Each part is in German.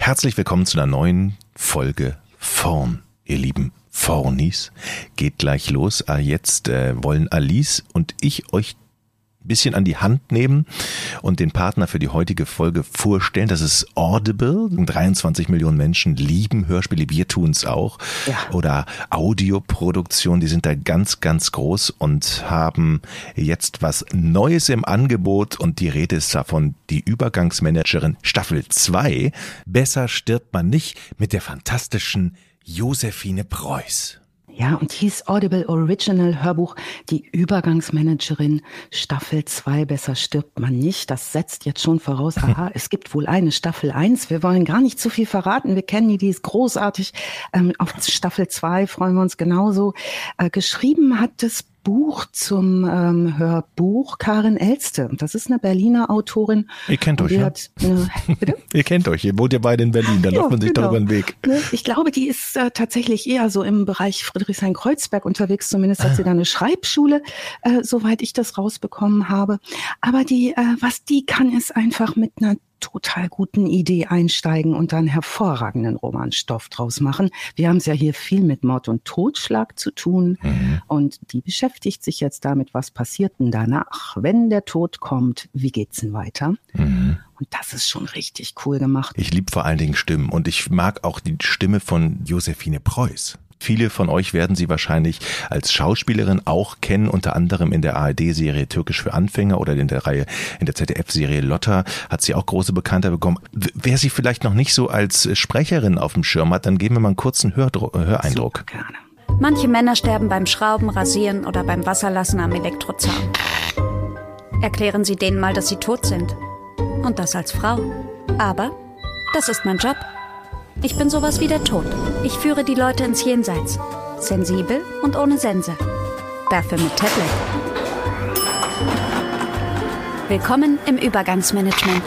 Herzlich willkommen zu einer neuen Folge Vorn, ihr lieben Vornis. Geht gleich los. Jetzt wollen Alice und ich euch ein bisschen an die Hand nehmen und den Partner für die heutige Folge vorstellen. Das ist Audible. 23 Millionen Menschen lieben Hörspiele, wir tun es auch. Ja. Oder Audioproduktion, die sind da ganz, ganz groß und haben jetzt was Neues im Angebot und die Rede ist davon, die Übergangsmanagerin Staffel 2. Besser stirbt man nicht, mit der fantastischen Josephine Preuß. Ja, und hieß Audible Original Hörbuch, die Übergangsmanagerin Staffel 2, besser stirbt man nicht. Das setzt jetzt schon voraus, aha, es gibt wohl eine Staffel 1. Wir wollen gar nicht zu viel verraten. Wir kennen die ist großartig. Auf Staffel 2 freuen wir uns genauso. Geschrieben hat das Buch zum Hörbuch Karin Elste. Das ist eine Berliner Autorin. Ihr kennt euch, ja? Bitte? Ihr kennt euch, ihr wohnt ja beide in Berlin, da läuft man sich doch über den Weg. Ich glaube, die ist tatsächlich eher so im Bereich Friedrichshain-Kreuzberg unterwegs. Zumindest hat sie da eine Schreibschule, soweit ich das rausbekommen habe. Aber was die kann, ist einfach mit einer total guten Idee einsteigen und dann hervorragenden Romanstoff draus machen. Wir haben es ja hier viel mit Mord und Totschlag zu tun und die beschäftigt sich jetzt damit, was passiert denn danach, wenn der Tod kommt, wie geht's denn weiter? Und das ist schon richtig cool gemacht. Ich liebe vor allen Dingen Stimmen und ich mag auch die Stimme von Josephine Preuß. Viele von euch werden sie wahrscheinlich als Schauspielerin auch kennen, unter anderem in der ARD-Serie Türkisch für Anfänger oder in der ZDF-Serie Lotta hat sie auch große Bekanntheit bekommen. Wer sie vielleicht noch nicht so als Sprecherin auf dem Schirm hat, dann geben wir mal einen kurzen Höreindruck. Super gerne. Manche Männer sterben beim Schrauben, Rasieren oder beim Wasserlassen am Elektrozaun. Erklären Sie denen mal, dass sie tot sind. Und das als Frau. Aber das ist mein Job. Ich bin sowas wie der Tod. Ich führe die Leute ins Jenseits. Sensibel und ohne Sense. Dafür mit Tablet. Willkommen im Übergangsmanagement.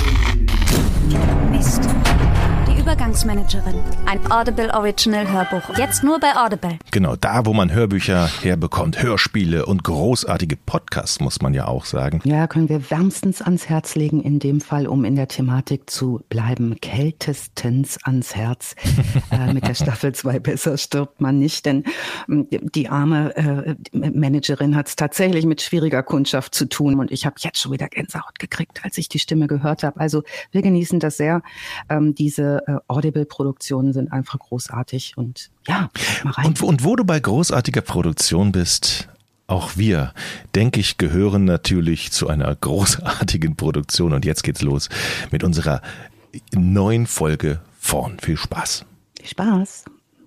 Mist. Die Übergangsmanagerin. Ein Audible Original Hörbuch. Jetzt nur bei Audible. Genau, da wo man Hörbücher herbekommt, Hörspiele und großartige Podcasts, muss man ja auch sagen. Ja, können wir wärmstens ans Herz legen, in dem Fall, um in der Thematik zu bleiben, kältestens ans Herz. Mit der Staffel 2 besser stirbt man nicht, denn die arme Managerin hat es tatsächlich mit schwieriger Kundschaft zu tun und ich habe jetzt schon wieder Gänsehaut gekriegt, als ich die Stimme gehört habe. Also wir genießen das sehr. Diese Audible-Produktionen sind einfach großartig und ja, mal rein. Und wo du bei großartiger Produktion bist, auch wir, denke ich, gehören natürlich zu einer großartigen Produktion. Und jetzt geht's los mit unserer neuen Folge Vorn. Viel Spaß. Viel Spaß.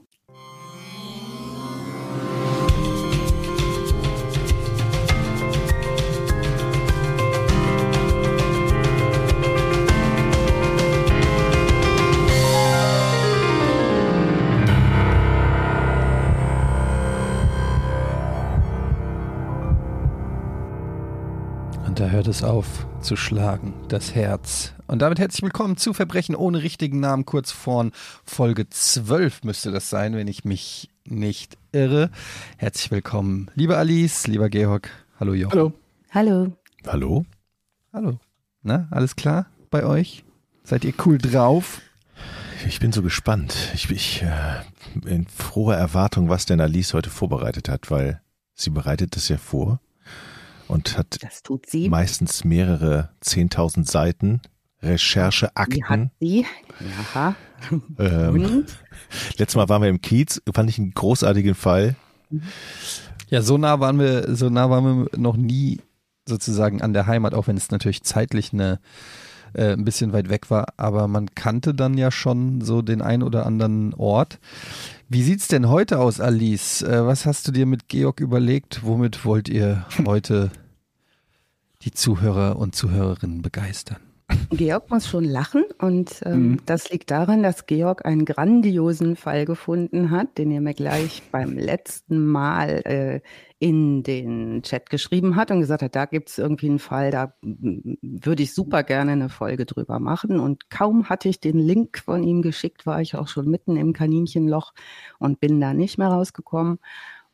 Da hört es auf zu schlagen, das Herz. Und damit herzlich willkommen zu Verbrechen ohne richtigen Namen, kurz vorn Folge 12 müsste das sein, wenn ich mich nicht irre. Herzlich willkommen, liebe Alice, lieber Georg. Hallo Jochen. Hallo. Hallo. Hallo. Hallo. Na, alles klar bei euch? Seid ihr cool drauf? Ich bin so gespannt. Ich in froher Erwartung, was denn Alice heute vorbereitet hat, weil sie bereitet das ja vor. Und hat meistens mehrere 10.000 Seiten Rechercheakten. Die hat sie. Aha. Letztes Mal waren wir im Kiez, fand ich einen großartigen Fall. Ja, so nah waren wir noch nie sozusagen an der Heimat, auch wenn es natürlich zeitlich ein bisschen weit weg war, aber man kannte dann ja schon so den ein oder anderen Ort. Wie sieht's denn heute aus, Alice? Was hast du dir mit Georg überlegt? Womit wollt ihr heute die Zuhörer und Zuhörerinnen begeistern? Georg muss schon lachen und das liegt daran, dass Georg einen grandiosen Fall gefunden hat, den er mir gleich beim letzten Mal in den Chat geschrieben hat und gesagt hat, da gibt es irgendwie einen Fall, da würde ich super gerne eine Folge drüber machen. Und kaum hatte ich den Link von ihm geschickt, war ich auch schon mitten im Kaninchenloch und bin da nicht mehr rausgekommen.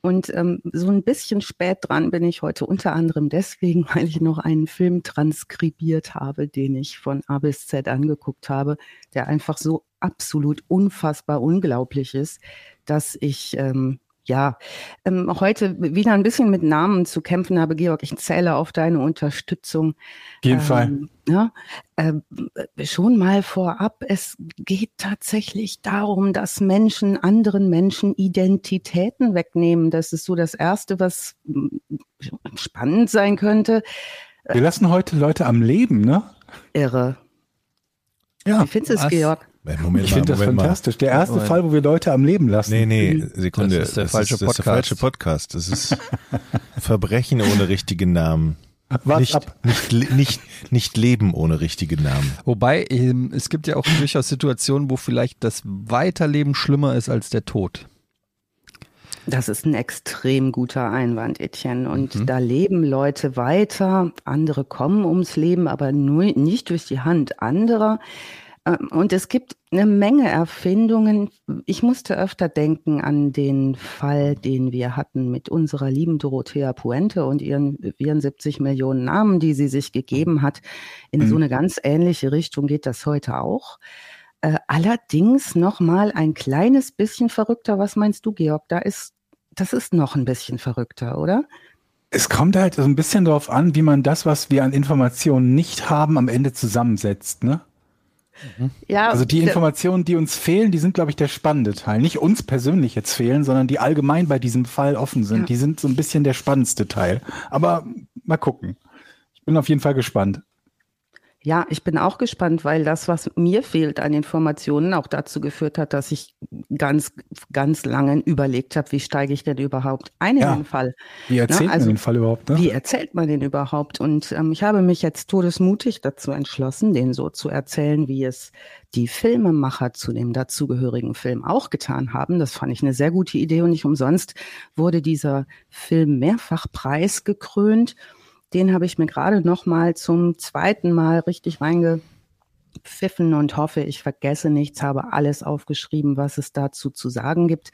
Und so ein bisschen spät dran bin ich heute, unter anderem deswegen, weil ich noch einen Film transkribiert habe, den ich von A bis Z angeguckt habe, der einfach so absolut unfassbar unglaublich ist, dass ich heute wieder ein bisschen mit Namen zu kämpfen habe. Georg, ich zähle auf deine Unterstützung. Auf jeden Fall. Ja, schon mal vorab, es geht tatsächlich darum, dass Menschen anderen Menschen Identitäten wegnehmen. Das ist so das Erste, was spannend sein könnte. Wir lassen heute Leute am Leben, ne? Irre. Ja. Wie findest du es, Georg? Ich finde das fantastisch. Der erste Fall, wo wir Leute am Leben lassen. Nee, Sekunde. Das ist der falsche Podcast. Das ist der falsche Podcast. Das ist Verbrechen ohne richtigen Namen. Nicht Leben ohne richtigen Namen. Wobei, es gibt ja auch durchaus Situationen, wo vielleicht das Weiterleben schlimmer ist als der Tod. Das ist ein extrem guter Einwand, Etienne. Und da leben Leute weiter, andere kommen ums Leben, aber nur nicht durch die Hand anderer. Und es gibt eine Menge Erfindungen. Ich musste öfter denken an den Fall, den wir hatten mit unserer lieben Dorothea Puente und ihren 74 Millionen Namen, die sie sich gegeben hat. In so eine ganz ähnliche Richtung geht das heute auch. Allerdings noch mal ein kleines bisschen verrückter. Was meinst du, Georg? Das ist noch ein bisschen verrückter, oder? Es kommt halt so ein bisschen darauf an, wie man das, was wir an Informationen nicht haben, am Ende zusammensetzt, ne? Ja, also die Informationen, die uns fehlen, die sind, glaube ich, der spannende Teil. Nicht uns persönlich jetzt fehlen, sondern die allgemein bei diesem Fall offen sind. Ja. Die sind so ein bisschen der spannendste Teil. Aber mal gucken. Ich bin auf jeden Fall gespannt. Ja, ich bin auch gespannt, weil das, was mir fehlt an Informationen, auch dazu geführt hat, dass ich ganz, ganz lange überlegt habe, wie steige ich denn überhaupt ein in den Fall? Wie erzählt man den Fall überhaupt? Ne? Wie erzählt man den überhaupt? Und ich habe mich jetzt todesmutig dazu entschlossen, den so zu erzählen, wie es die Filmemacher zu dem dazugehörigen Film auch getan haben. Das fand ich eine sehr gute Idee und nicht umsonst wurde dieser Film mehrfach preisgekrönt. Den habe ich mir gerade noch mal zum zweiten Mal richtig reingepfiffen und hoffe, ich vergesse nichts, habe alles aufgeschrieben, was es dazu zu sagen gibt.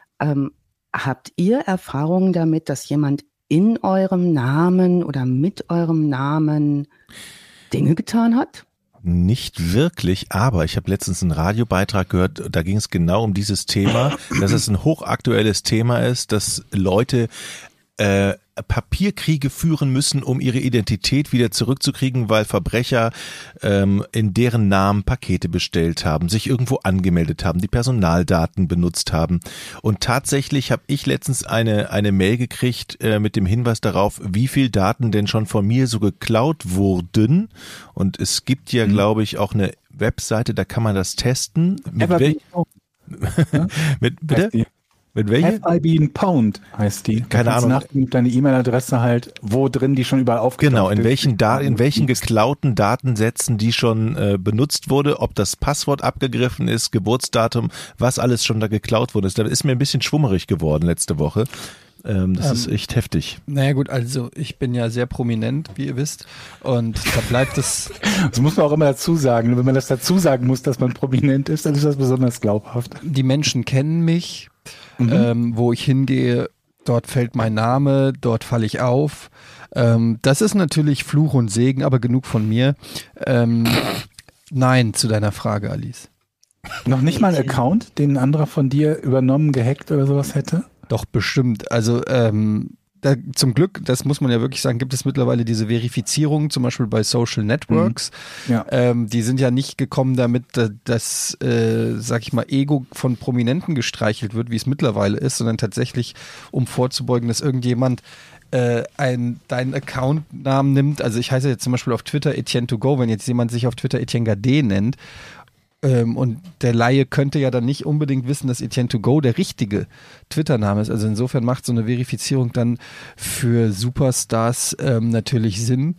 Habt ihr Erfahrungen damit, dass jemand in eurem Namen oder mit eurem Namen Dinge getan hat? Nicht wirklich, aber ich habe letztens einen Radiobeitrag gehört, da ging es genau um dieses Thema, dass es ein hochaktuelles Thema ist, dass Leute Papierkriege führen müssen, um ihre Identität wieder zurückzukriegen, weil Verbrecher in deren Namen Pakete bestellt haben, sich irgendwo angemeldet haben, die Personaldaten benutzt haben. Und tatsächlich habe ich letztens eine Mail gekriegt mit dem Hinweis darauf, wie viel Daten denn schon von mir so geklaut wurden. Und es gibt ja, glaube ich, auch eine Webseite, da kann man das testen. Bitte? Mit welcher? FIB Pound heißt die. Keine Ahnung. Deine E-Mail-Adresse halt, wo drin die schon überall aufgetaucht Genau, in welchen geklauten Datensätzen die schon benutzt wurde, ob das Passwort abgegriffen ist, Geburtsdatum, was alles schon da geklaut wurde. Da ist mir ein bisschen schwummerig geworden letzte Woche. Das ist echt heftig. Naja gut, also ich bin ja sehr prominent, wie ihr wisst, und da bleibt es... Das muss man auch immer dazu sagen. Wenn man das dazu sagen muss, dass man prominent ist, dann ist das besonders glaubhaft. Die Menschen kennen mich, wo ich hingehe, dort fällt mein Name, dort falle ich auf. Das ist natürlich Fluch und Segen, aber genug von mir. Nein, zu deiner Frage, Alice. Noch nicht mal ein Account, den ein anderer von dir übernommen, gehackt oder sowas hätte? Doch, bestimmt. Also zum Glück, das muss man ja wirklich sagen, gibt es mittlerweile diese Verifizierung, zum Beispiel bei Social Networks. Ja. Die sind ja nicht gekommen damit, dass sag ich mal, Ego von Prominenten gestreichelt wird, wie es mittlerweile ist, sondern tatsächlich, um vorzubeugen, dass irgendjemand deinen Accountnamen nimmt. Also ich heiße jetzt zum Beispiel auf Twitter Etienne2Go, wenn jetzt jemand sich auf Twitter Etienne Gade nennt, und der Laie könnte ja dann nicht unbedingt wissen, dass Etienne2Go der richtige Twitter-Name ist. Also insofern macht so eine Verifizierung dann für Superstars natürlich Sinn.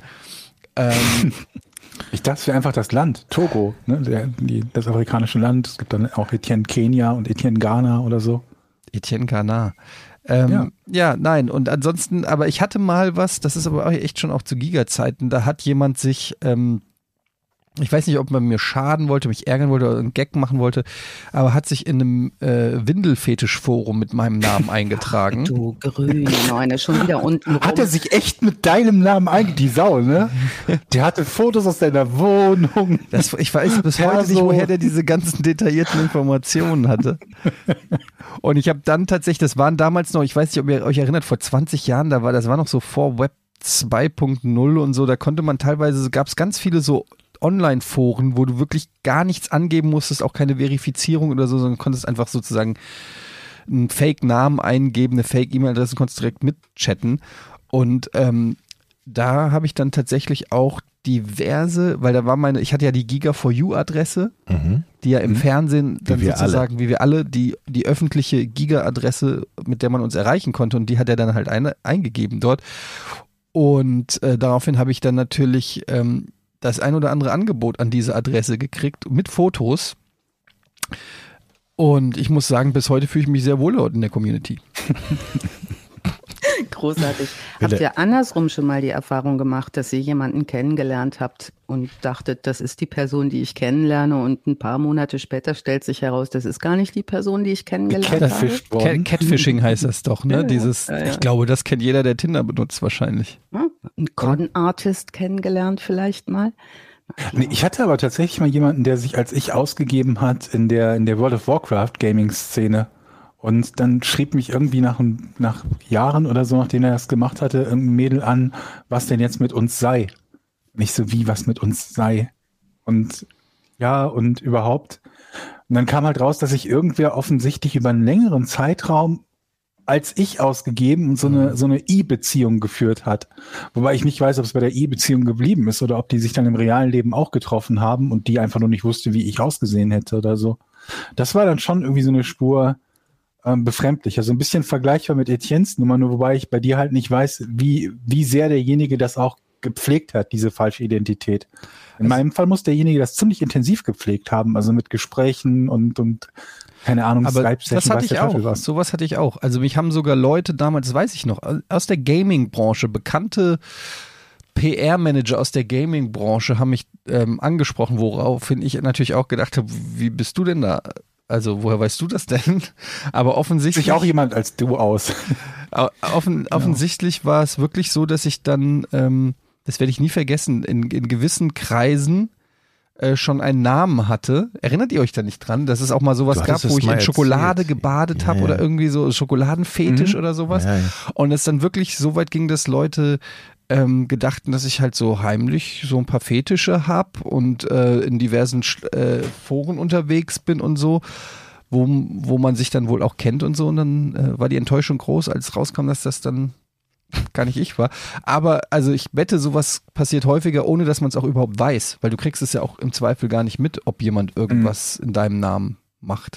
Ich dachte, es wäre einfach das Land, Togo, ne? Das afrikanische Land. Es gibt dann auch Etienne Kenia und Etienne Ghana oder so. Etienne Ghana. Ja, nein. Und ansonsten, aber ich hatte mal was, das ist aber auch echt schon auch zu Giga-Zeiten, da hat jemand sich ich weiß nicht, ob man mir schaden wollte, mich ärgern wollte oder einen Gag machen wollte, aber hat sich in einem Windelfetisch-Forum mit meinem Namen eingetragen. Du grüne Neune, schon wieder unten rum. Hat er sich echt mit deinem Namen die Sau, ne? Der hatte Fotos aus deiner Wohnung. Ich weiß bis heute nicht, woher der diese ganzen detaillierten Informationen hatte. Und ich habe dann tatsächlich, das waren damals noch, ich weiß nicht, ob ihr euch erinnert, vor 20 Jahren, das war noch so vor Web 2.0 und so, da konnte man teilweise, gab es ganz viele so Online-Foren, wo du wirklich gar nichts angeben musstest, auch keine Verifizierung oder so, sondern konntest einfach sozusagen einen Fake-Namen eingeben, eine Fake-E-Mail-Adresse, konntest direkt mitchatten. Und da habe ich dann tatsächlich auch diverse, weil da war ich hatte ja die Giga4U-Adresse, die ja im Fernsehen dann sozusagen, wie wir alle, die öffentliche Giga-Adresse, mit der man uns erreichen konnte, und die hat er dann halt eingegeben dort. Und daraufhin habe ich dann natürlich das ein oder andere Angebot an diese Adresse gekriegt mit Fotos. Und ich muss sagen, bis heute fühle ich mich sehr wohl dort in der Community. Großartig. Habt ihr andersrum schon mal die Erfahrung gemacht, dass ihr jemanden kennengelernt habt und dachtet, das ist die Person, die ich kennenlerne, und ein paar Monate später stellt sich heraus, das ist gar nicht die Person, die ich kennengelernt habe? Catfishing heißt das doch, ne? Ich glaube, das kennt jeder, der Tinder benutzt wahrscheinlich. Ja, ein Con-Artist kennengelernt vielleicht mal. Nee, ich hatte aber tatsächlich mal jemanden, der sich als ich ausgegeben hat in der World of Warcraft Gaming-Szene. Und dann schrieb mich irgendwie nach Jahren oder so, nachdem er das gemacht hatte, irgendein Mädel an, was denn jetzt mit uns sei. Nicht so wie, was mit uns sei. Und ja, und überhaupt. Und dann kam halt raus, dass sich irgendwer offensichtlich über einen längeren Zeitraum als ich ausgegeben und so eine E-Beziehung geführt hat. Wobei ich nicht weiß, ob es bei der E-Beziehung geblieben ist oder ob die sich dann im realen Leben auch getroffen haben und die einfach nur nicht wusste, wie ich ausgesehen hätte oder so. Das war dann schon irgendwie so eine Spur befremdlich. Also ein bisschen vergleichbar mit Etiennes Nummer, nur wobei ich bei dir halt nicht weiß, wie sehr derjenige das auch gepflegt hat, diese falsche Identität. In meinem Fall muss derjenige das ziemlich intensiv gepflegt haben, also mit Gesprächen und keine Ahnung, Skype-Session. Das hatte ich auch. Sowas hatte ich auch. Also mich haben sogar Leute damals, das weiß ich noch, aus der Gaming-Branche, bekannte PR-Manager aus der Gaming-Branche haben mich angesprochen, woraufhin ich natürlich auch gedacht habe, wie bist du denn da? Also woher weißt du das denn? Aber offensichtlich... Sich auch jemand als du aus. Offensichtlich war es wirklich so, dass ich dann, das werde ich nie vergessen, in gewissen Kreisen schon einen Namen hatte. Erinnert ihr euch da nicht dran, dass es auch mal sowas gab, wo ich in Schokolade gebadet habe oder irgendwie so Schokoladenfetisch oder sowas? Ja. Und es dann wirklich so weit ging, dass Leute gedachten, dass ich halt so heimlich so ein paar Fetische habe und in diversen Foren unterwegs bin und so, wo man sich dann wohl auch kennt und so. Und dann war die Enttäuschung groß, als rauskam, dass das dann gar nicht ich war. Aber also ich wette, sowas passiert häufiger, ohne dass man es auch überhaupt weiß, weil du kriegst es ja auch im Zweifel gar nicht mit, ob jemand irgendwas in deinem Namen macht.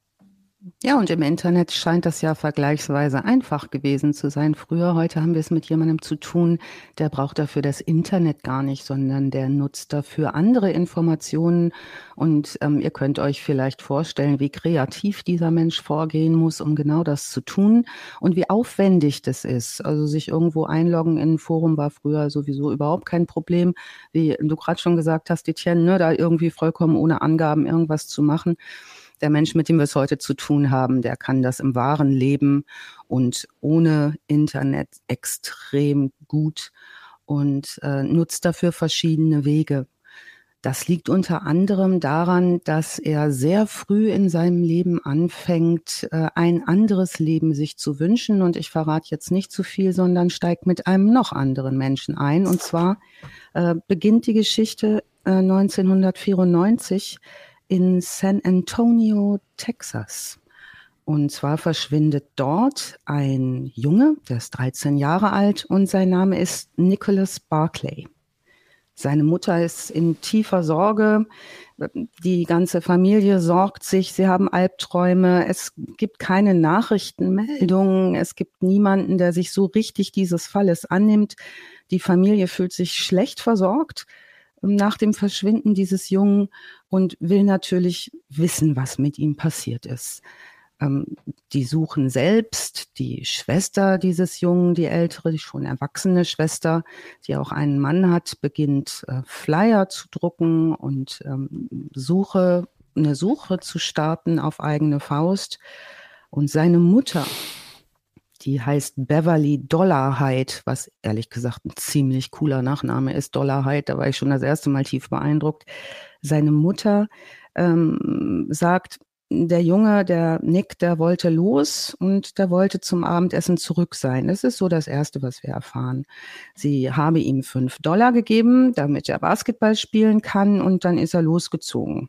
Ja, und im Internet scheint das ja vergleichsweise einfach gewesen zu sein. Früher, heute haben wir es mit jemandem zu tun, der braucht dafür das Internet gar nicht, sondern der nutzt dafür andere Informationen. Und ihr könnt euch vielleicht vorstellen, wie kreativ dieser Mensch vorgehen muss, um genau das zu tun und wie aufwendig das ist. Also sich irgendwo einloggen in ein Forum war früher sowieso überhaupt kein Problem. Wie du gerade schon gesagt hast, Etienne, ne, da irgendwie vollkommen ohne Angaben irgendwas zu machen. Der Mensch, mit dem wir es heute zu tun haben, der kann das im wahren Leben und ohne Internet extrem gut und nutzt dafür verschiedene Wege. Das liegt unter anderem daran, dass er sehr früh in seinem Leben anfängt, ein anderes Leben sich zu wünschen. Und ich verrate jetzt nicht zu viel, sondern steigt mit einem noch anderen Menschen ein. Und zwar beginnt die Geschichte 1994 in San Antonio, Texas. Und zwar verschwindet dort ein Junge, der ist 13 Jahre alt und sein Name ist Nicholas Barclay. Seine Mutter ist in tiefer Sorge, die ganze Familie sorgt sich, sie haben Albträume, es gibt keine Nachrichtenmeldungen, es gibt niemanden, der sich so richtig dieses Falles annimmt. Die Familie fühlt sich schlecht versorgt nach dem Verschwinden dieses Jungen und will natürlich wissen, was mit ihm passiert ist. Die suchen selbst die Schwester dieses Jungen, die ältere, die schon erwachsene Schwester, die auch einen Mann hat, beginnt Flyer zu drucken und eine Suche zu starten auf eigene Faust. Und seine Mutter, die heißt Beverly Dollarhide, was ehrlich gesagt ein ziemlich cooler Nachname ist, Dollarhide, da war ich schon das erste Mal tief beeindruckt. Seine Mutter sagt, der Junge, der Nick, der wollte los und der wollte zum Abendessen zurück sein. Das ist so das Erste, was wir erfahren. Sie habe ihm $5 gegeben, damit er Basketball spielen kann, und dann ist er losgezogen.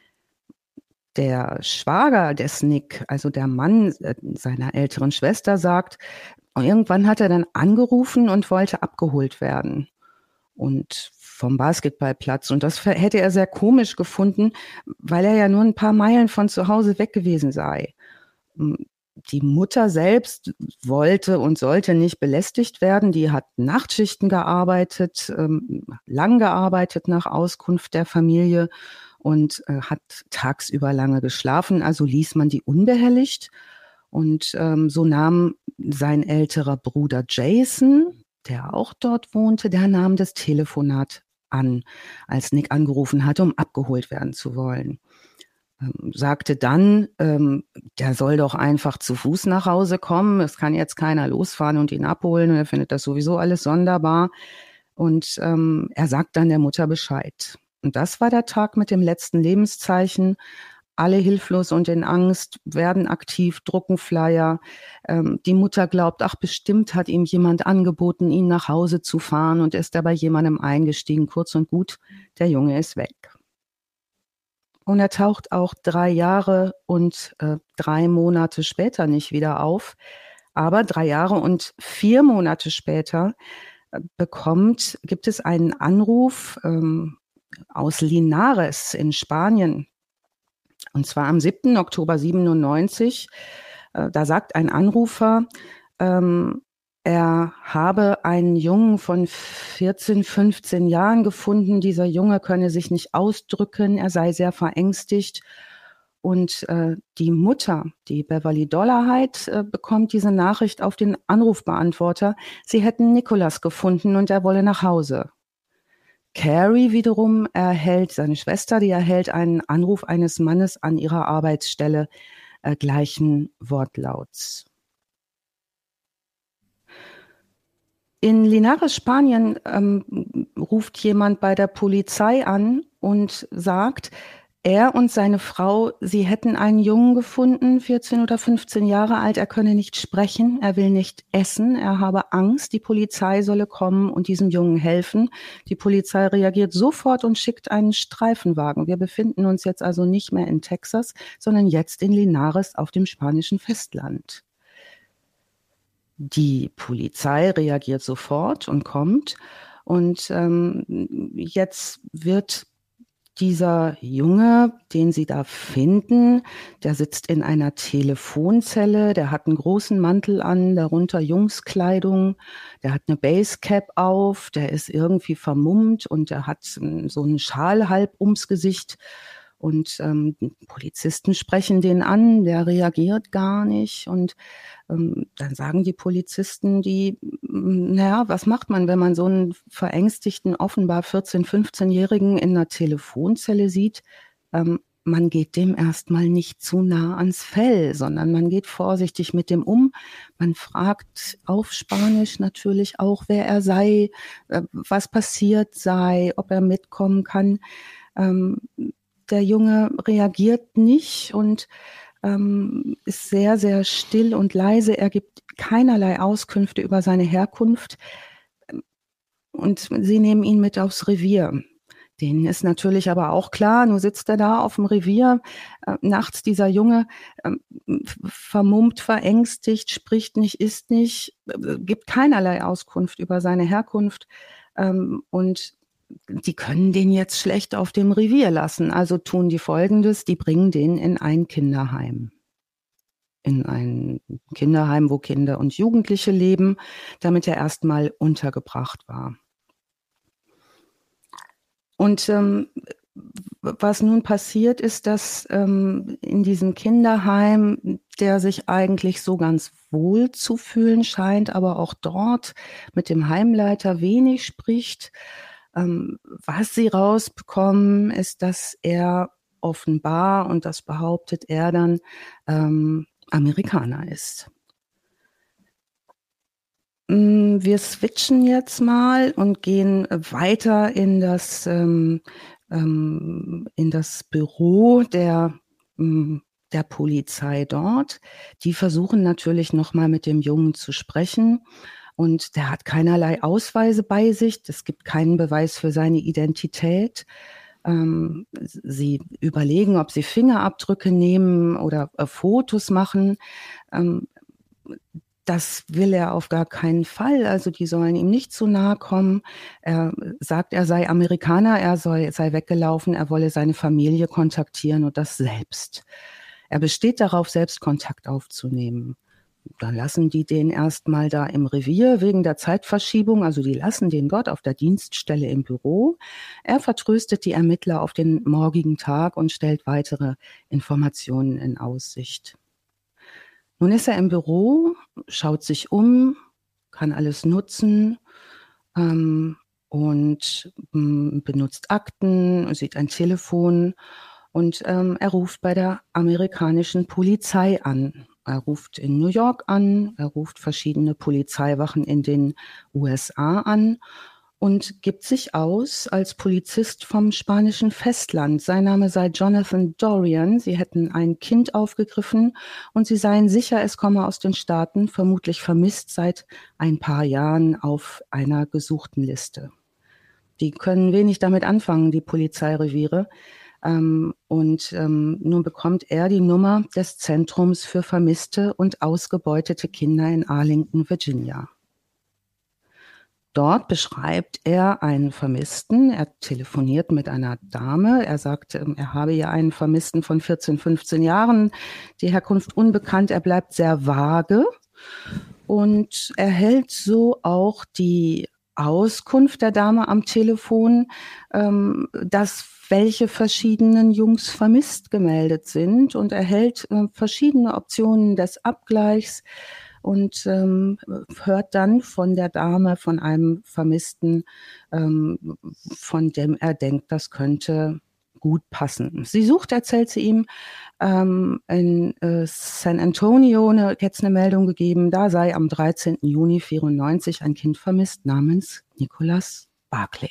Der Schwager des Nick, also der Mann seiner älteren Schwester, sagt, irgendwann hat er dann angerufen und wollte abgeholt werden. Und vom Basketballplatz. Und das hätte er sehr komisch gefunden, weil er ja nur ein paar Meilen von zu Hause weg gewesen sei. Die Mutter selbst wollte und sollte nicht belästigt werden. Die hat Nachtschichten gearbeitet, lang gearbeitet nach Auskunft der Familie und hat tagsüber lange geschlafen. Also ließ man die unbehelligt. Und so nahm sein älterer Bruder Jason, der auch dort wohnte, der nahm das Telefonat an, als Nick angerufen hatte, um abgeholt werden zu wollen. Sagte dann, der soll doch einfach zu Fuß nach Hause kommen, es kann jetzt keiner losfahren und ihn abholen, und er findet das sowieso alles sonderbar. Und er sagt dann der Mutter Bescheid. Und das war der Tag mit dem letzten Lebenszeichen. Alle hilflos und in Angst, werden aktiv, drucken Flyer. Die Mutter glaubt, ach, bestimmt hat ihm jemand angeboten, ihn nach Hause zu fahren, und ist da bei jemandem eingestiegen. Kurz und gut, der Junge ist weg. Und er taucht auch 3 Jahre und 3 Monate später nicht wieder auf. Aber 3 Jahre und 4 Monate später gibt es einen Anruf aus Linares in Spanien. Und zwar am 7. Oktober 97, da sagt ein Anrufer, er habe einen Jungen von 14, 15 Jahren gefunden. Dieser Junge könne sich nicht ausdrücken, er sei sehr verängstigt. Und die Mutter, die Beverly Dollarhide, bekommt diese Nachricht auf den Anrufbeantworter. Sie hätten Nicholas gefunden und er wolle nach Hause. Carrie wiederum seine Schwester, die erhält einen Anruf eines Mannes an ihrer Arbeitsstelle gleichen Wortlauts. In Linares, Spanien, ruft jemand bei der Polizei an und sagt, er und seine Frau, sie hätten einen Jungen gefunden, 14 oder 15 Jahre alt, er könne nicht sprechen, er will nicht essen, er habe Angst, die Polizei solle kommen und diesem Jungen helfen. Die Polizei reagiert sofort und schickt einen Streifenwagen. Wir befinden uns jetzt also nicht mehr in Texas, sondern jetzt in Linares auf dem spanischen Festland. Die Polizei reagiert sofort und kommt, und jetzt wird dieser Junge, den sie da finden, der sitzt in einer Telefonzelle, der hat einen großen Mantel an, darunter Jungskleidung, der hat eine Basecap auf, der ist irgendwie vermummt und der hat so einen Schal halb ums Gesicht. Und Polizisten sprechen den an, der reagiert gar nicht. Und dann sagen die Polizisten, was macht man, wenn man so einen verängstigten, offenbar 14-, 15-Jährigen in einer Telefonzelle sieht? Man geht dem erstmal nicht zu nah ans Fell, sondern man geht vorsichtig mit dem um. Man fragt auf Spanisch natürlich auch, wer er sei, was passiert sei, ob er mitkommen kann. Der Junge reagiert nicht und ist sehr, sehr still und leise. Er gibt keinerlei Auskünfte über seine Herkunft. Und sie nehmen ihn mit aufs Revier. Denen ist natürlich aber auch klar, nur sitzt er da auf dem Revier, nachts dieser Junge, vermummt, verängstigt, spricht nicht, isst nicht, gibt keinerlei Auskunft über seine Herkunft. Und die können den jetzt schlecht auf dem Revier lassen. Also tun die Folgendes, die bringen den in ein Kinderheim. In ein Kinderheim, wo Kinder und Jugendliche leben, damit er erstmal untergebracht war. Und was nun passiert ist, dass in diesem Kinderheim der sich eigentlich so ganz wohl zu fühlen scheint, aber auch dort mit dem Heimleiter wenig spricht. Was sie rausbekommen, ist, dass er offenbar, und das behauptet er dann, Amerikaner ist. Wir switchen jetzt mal und gehen weiter in das Büro der Polizei dort. Die versuchen natürlich nochmal mit dem Jungen zu sprechen. Und der hat keinerlei Ausweise bei sich. Es gibt keinen Beweis für seine Identität. Sie überlegen, ob sie Fingerabdrücke nehmen oder Fotos machen. Das will er auf gar keinen Fall. Also die sollen ihm nicht zu nahe kommen. Er sagt, er sei Amerikaner, er sei weggelaufen, er wolle seine Familie kontaktieren und das selbst. Er besteht darauf, selbst Kontakt aufzunehmen. Dann lassen die den erstmal da im Revier wegen der Zeitverschiebung. Also die lassen den dort auf der Dienststelle im Büro. Er vertröstet die Ermittler auf den morgigen Tag und stellt weitere Informationen in Aussicht. Nun ist er im Büro, schaut sich um, kann alles nutzen und benutzt Akten, sieht ein Telefon und er ruft bei der amerikanischen Polizei an. Er ruft in New York an, er ruft verschiedene Polizeiwachen in den USA an und gibt sich aus als Polizist vom spanischen Festland. Sein Name sei Jonathan Dorian. Sie hätten ein Kind aufgegriffen und sie seien sicher, es komme aus den Staaten, vermutlich vermisst seit ein paar Jahren auf einer gesuchten Liste. Die können wenig damit anfangen, die Polizeireviere. Nun bekommt er die Nummer des Zentrums für vermisste und ausgebeutete Kinder in Arlington, Virginia. Dort beschreibt er einen Vermissten. Er telefoniert mit einer Dame. Er sagt, er habe ja einen Vermissten von 14, 15 Jahren. Die Herkunft unbekannt. Er bleibt sehr vage und erhält so auch die Auskunft der Dame am Telefon, dass welche verschiedenen Jungs vermisst gemeldet sind und erhält verschiedene Optionen des Abgleichs und hört dann von der Dame, von einem Vermissten, von dem er denkt, das könnte gut passen. Sie sucht, erzählt sie ihm, in San Antonio jetzt eine Meldung gegeben, da sei am 13. Juni 1994 ein Kind vermisst namens Nicholas Barclay.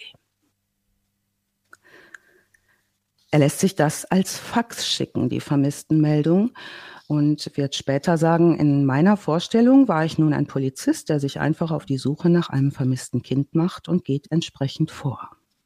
Er lässt sich das als Fax schicken, die Vermisstenmeldung, und wird später sagen, in meiner Vorstellung war ich nun ein Polizist, der sich einfach auf die Suche nach einem vermissten Kind macht und geht entsprechend vor.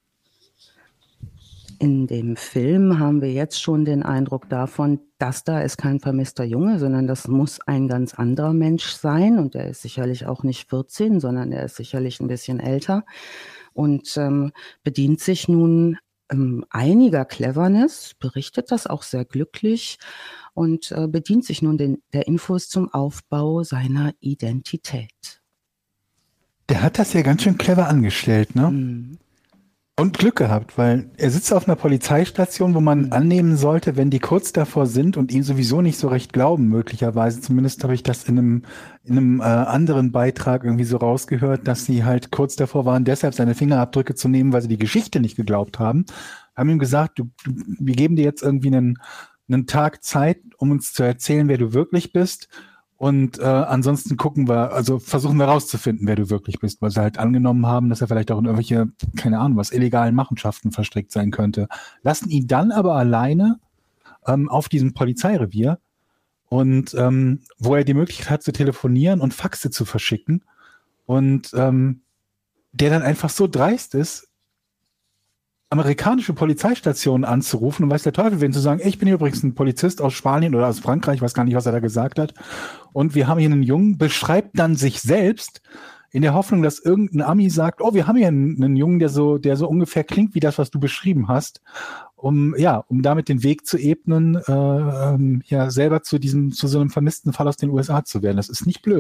In dem Film haben wir jetzt schon den Eindruck davon, das da ist kein vermisster Junge, sondern das muss ein ganz anderer Mensch sein. Und er ist sicherlich auch nicht 14, sondern er ist sicherlich ein bisschen älter und bedient sich nun einiger Cleverness, berichtet das auch sehr glücklich und bedient sich nun der Infos zum Aufbau seiner Identität. Der hat das ja ganz schön clever angestellt, ne? Mhm. Und Glück gehabt, weil er sitzt auf einer Polizeistation, wo man annehmen sollte, wenn die kurz davor sind und ihm sowieso nicht so recht glauben, möglicherweise, zumindest habe ich das in einem anderen Beitrag irgendwie so rausgehört, dass sie halt kurz davor waren, deshalb seine Fingerabdrücke zu nehmen, weil sie die Geschichte nicht geglaubt haben ihm gesagt, wir geben dir jetzt irgendwie einen Tag Zeit, um uns zu erzählen, wer du wirklich bist. Und ansonsten versuchen wir rauszufinden, wer du wirklich bist, weil sie halt angenommen haben, dass er vielleicht auch in irgendwelche, keine Ahnung, was illegalen Machenschaften verstrickt sein könnte. Lassen ihn dann aber alleine auf diesem Polizeirevier und wo er die Möglichkeit hat zu telefonieren und Faxe zu verschicken und der dann einfach so dreist ist, amerikanische Polizeistationen anzurufen und weiß der Teufel wen, zu sagen, ich bin hier übrigens ein Polizist aus Spanien oder aus Frankreich, ich weiß gar nicht, was er da gesagt hat. Und wir haben hier einen Jungen, beschreibt dann sich selbst in der Hoffnung, dass irgendein Ami sagt, oh, wir haben hier einen Jungen, der so ungefähr klingt wie das, was du beschrieben hast, um damit den Weg zu ebnen, selber zu so einem vermissten Fall aus den USA zu werden. Das ist nicht blöd.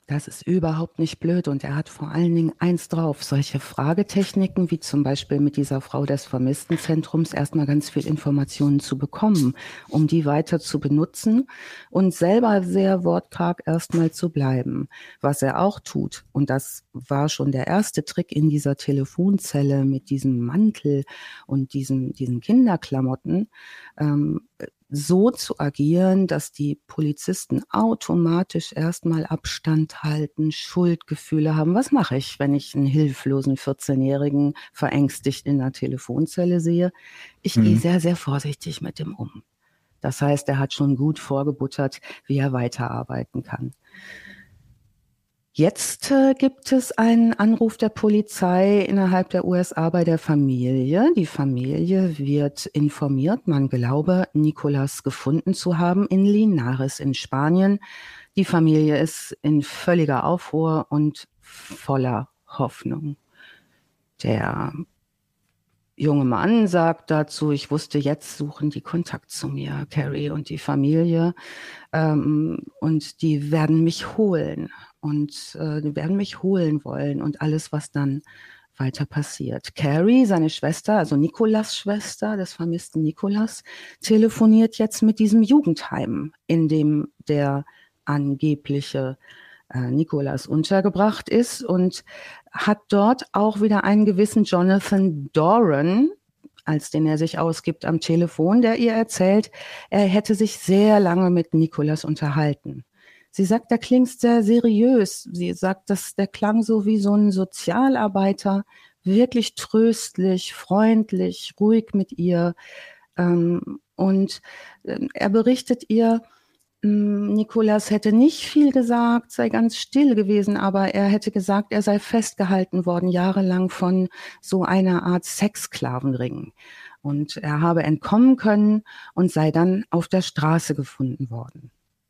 Das ist überhaupt nicht blöd und er hat vor allen Dingen eins drauf, solche Fragetechniken wie zum Beispiel mit dieser Frau des Vermisstenzentrums erstmal ganz viel Informationen zu bekommen, um die weiter zu benutzen und selber sehr wortkarg erstmal zu bleiben. Was er auch tut, und das war schon der erste Trick in dieser Telefonzelle mit diesem Mantel und diesen Kinderklamotten, so zu agieren, dass die Polizisten automatisch erstmal Abstand halten, Schuldgefühle haben. Was mache ich, wenn ich einen hilflosen 14-Jährigen verängstigt in der Telefonzelle sehe? Ich gehe sehr, sehr vorsichtig mit dem um. Das heißt, er hat schon gut vorgebuttert, wie er weiterarbeiten kann. Jetzt gibt es einen Anruf der Polizei innerhalb der USA bei der Familie. Die Familie wird informiert, man glaube, Nicolas gefunden zu haben in Linares in Spanien. Die Familie ist in völliger Aufruhr und voller Hoffnung. Der junge Mann sagt dazu, ich wusste, jetzt suchen die Kontakt zu mir, Carrie und die Familie, und die werden mich holen. Und die werden mich holen wollen und alles, was dann weiter passiert. Carrie, seine Schwester, also Nicolas' Schwester, des vermissten Nicolas, telefoniert jetzt mit diesem Jugendheim, in dem der angebliche Nicolas untergebracht ist und hat dort auch wieder einen gewissen Jonathan Doran, als den er sich ausgibt am Telefon, der ihr erzählt, er hätte sich sehr lange mit Nicolas unterhalten. Sie sagt, der klingt sehr seriös. Sie sagt, der klang so wie so ein Sozialarbeiter, wirklich tröstlich, freundlich, ruhig mit ihr. Und er berichtet ihr, Nicolas hätte nicht viel gesagt, sei ganz still gewesen, aber er hätte gesagt, er sei festgehalten worden, jahrelang von so einer Art Sexsklavenring. Und er habe entkommen können und sei dann auf der Straße gefunden worden.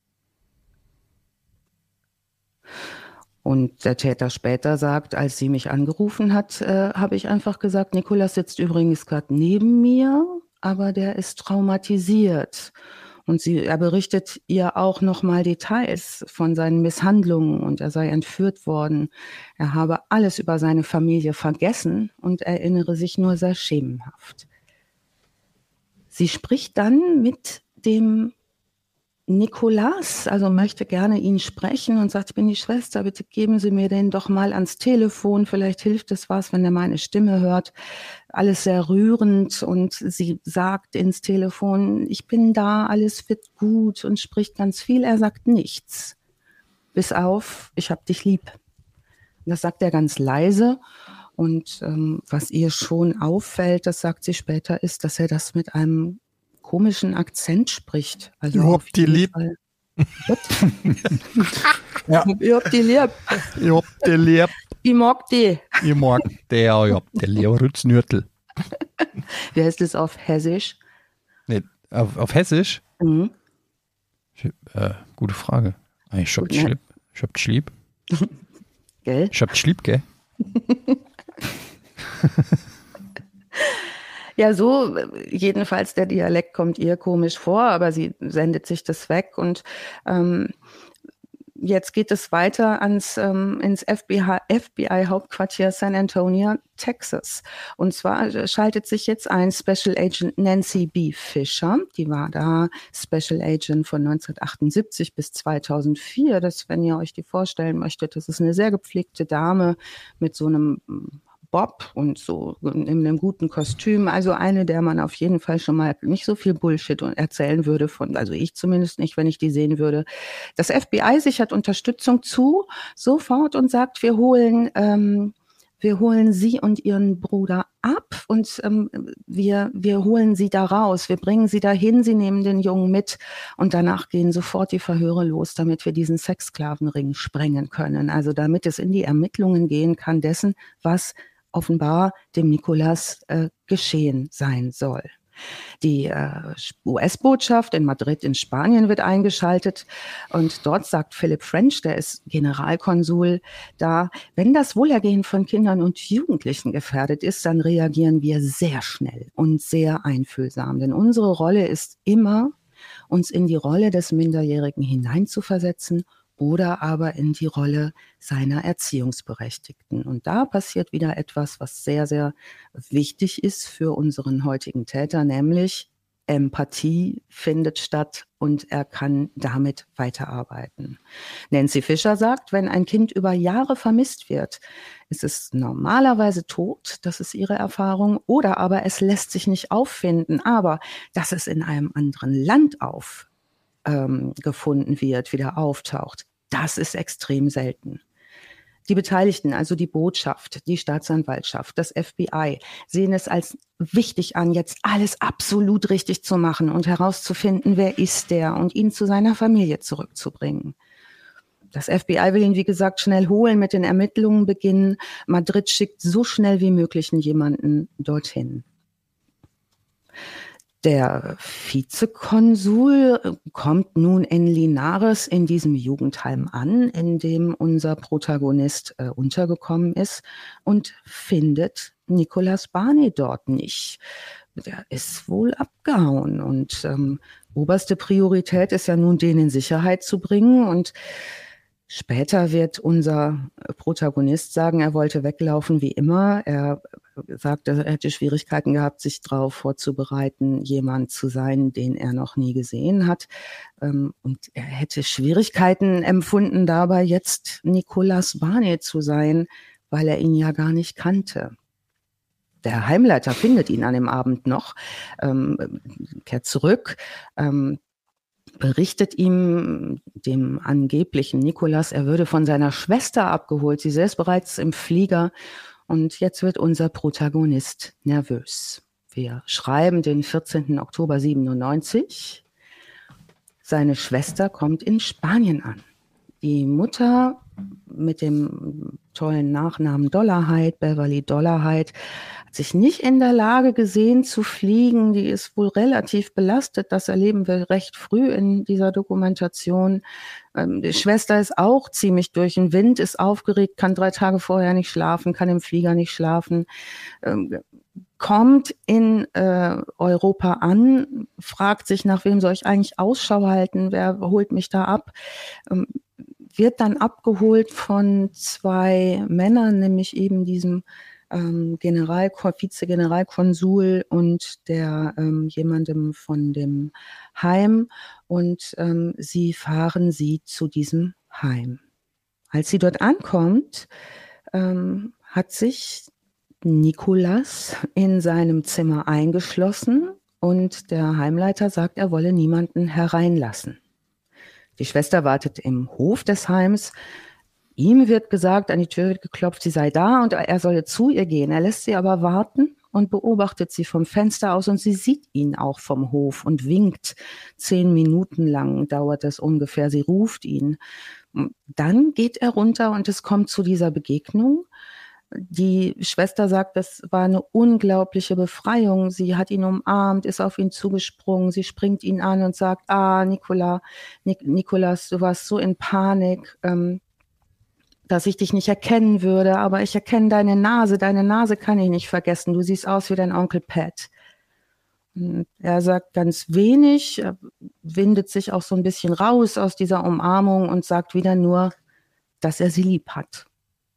Und der Täter später sagt, als sie mich angerufen hat, habe ich einfach gesagt, Nicolas sitzt übrigens gerade neben mir, aber der ist traumatisiert. Und er berichtet ihr auch nochmal Details von seinen Misshandlungen und er sei entführt worden. Er habe alles über seine Familie vergessen und erinnere sich nur sehr schemenhaft. Sie spricht dann mit dem Nicolas, also möchte gerne ihn sprechen und sagt, ich bin die Schwester, bitte geben Sie mir den doch mal ans Telefon, vielleicht hilft es was, wenn er meine Stimme hört. Alles sehr rührend und sie sagt ins Telefon, ich bin da, alles wird gut und spricht ganz viel. Er sagt nichts, bis auf, ich hab dich lieb. Das sagt er ganz leise und was ihr schon auffällt, das sagt sie später, ist, dass er das mit einem komischen Akzent spricht. Also ich hab die lieb. Ja. Ich hab die lieb. Ich hab die lieb. Ich mag die. Ich mag die, ja, ich hab die lieb. Rütznürtel. Wie heißt das auf Hessisch? Nee, auf Hessisch? Mhm. Gute Frage. Ich hab die lieb. Ich hab die lieb. Gell? Ich hab die lieb, gell? Ja, so jedenfalls der Dialekt kommt ihr komisch vor, aber sie sendet sich das weg und jetzt geht es weiter ins FBI-Hauptquartier San Antonio, Texas. Und zwar schaltet sich jetzt ein Special Agent Nancy B. Fisher, die war da Special Agent von 1978 bis 2004. Das, wenn ihr euch die vorstellen möchtet, das ist eine sehr gepflegte Dame mit so einem Bob und so in einem guten Kostüm, also eine, der man auf jeden Fall schon mal nicht so viel Bullshit erzählen würde, also ich zumindest nicht, wenn ich die sehen würde. Das FBI sichert Unterstützung zu, sofort und sagt, wir holen sie und ihren Bruder ab und wir holen sie da raus, wir bringen sie dahin, sie nehmen den Jungen mit und danach gehen sofort die Verhöre los, damit wir diesen Sexsklavenring sprengen können. Also damit es in die Ermittlungen gehen kann dessen, was offenbar dem Nicolas geschehen sein soll. Die US-Botschaft in Madrid in Spanien wird eingeschaltet und dort sagt Philip French, der ist Generalkonsul, da, wenn das Wohlergehen von Kindern und Jugendlichen gefährdet ist, dann reagieren wir sehr schnell und sehr einfühlsam. Denn unsere Rolle ist immer, uns in die Rolle des Minderjährigen hineinzuversetzen oder aber in die Rolle seiner Erziehungsberechtigten. Und da passiert wieder etwas, was sehr, sehr wichtig ist für unseren heutigen Täter, nämlich Empathie findet statt und er kann damit weiterarbeiten. Nancy Fischer sagt, wenn ein Kind über Jahre vermisst wird, ist es normalerweise tot, das ist ihre Erfahrung, oder aber es lässt sich nicht auffinden, aber dass es in einem anderen Land gefunden wird, wieder auftaucht, das ist extrem selten. Die Beteiligten, also die Botschaft, die Staatsanwaltschaft, das FBI, sehen es als wichtig an, jetzt alles absolut richtig zu machen und herauszufinden, wer ist der und ihn zu seiner Familie zurückzubringen. Das FBI will ihn, wie gesagt, schnell holen, mit den Ermittlungen beginnen. Madrid schickt so schnell wie möglich jemanden dorthin. Der Vizekonsul kommt nun in Linares in diesem Jugendheim an, in dem unser Protagonist untergekommen ist und findet Nicolas Barney dort nicht. Der ist wohl abgehauen und oberste Priorität ist ja nun, den in Sicherheit zu bringen, und später wird unser Protagonist sagen, er wollte weglaufen wie immer. Er sagt, er hätte Schwierigkeiten gehabt, sich darauf vorzubereiten, jemand zu sein, den er noch nie gesehen hat. Und er hätte Schwierigkeiten empfunden, dabei jetzt Nicolas Barney zu sein, weil er ihn ja gar nicht kannte. Der Heimleiter findet ihn an dem Abend noch, kehrt zurück, berichtet ihm, dem angeblichen Nicolas, er würde von seiner Schwester abgeholt. Sie säß bereits im Flieger und jetzt wird unser Protagonist nervös. Wir schreiben den 14. Oktober 97. Seine Schwester kommt in Spanien an. Die Mutter mit dem tollen Nachnamen Dollarhide, Beverly Dollarhide, hat sich nicht in der Lage gesehen zu fliegen. Die ist wohl relativ belastet. Das erleben wir recht früh in dieser Dokumentation. Die Schwester ist auch ziemlich durch den Wind, ist aufgeregt, kann 3 Tage vorher nicht schlafen, kann im Flieger nicht schlafen, kommt in Europa an, fragt sich, nach wem soll ich eigentlich Ausschau halten, wer holt mich da ab, wird dann abgeholt von 2 Männern, nämlich eben diesem Vizegeneralkonsul und der jemandem von dem Heim, und sie fahren sie zu diesem Heim. Als sie dort ankommt, hat sich Nicolas in seinem Zimmer eingeschlossen und der Heimleiter sagt, er wolle niemanden hereinlassen. Die Schwester wartet im Hof des Heims. Ihm wird gesagt, an die Tür wird geklopft, sie sei da und er solle zu ihr gehen. Er lässt sie aber warten und beobachtet sie vom Fenster aus und sie sieht ihn auch vom Hof und winkt. 10 Minuten lang dauert es ungefähr. Sie ruft ihn. Dann geht er runter und es kommt zu dieser Begegnung. Die Schwester sagt, das war eine unglaubliche Befreiung. Sie hat ihn umarmt, ist auf ihn zugesprungen. Sie springt ihn an und sagt, Nicolas, du warst so in Panik, dass ich dich nicht erkennen würde, aber ich erkenne deine Nase kann ich nicht vergessen, du siehst aus wie dein Onkel Pat. Und er sagt ganz wenig, er windet sich auch so ein bisschen raus aus dieser Umarmung und sagt wieder nur, dass er sie lieb hat.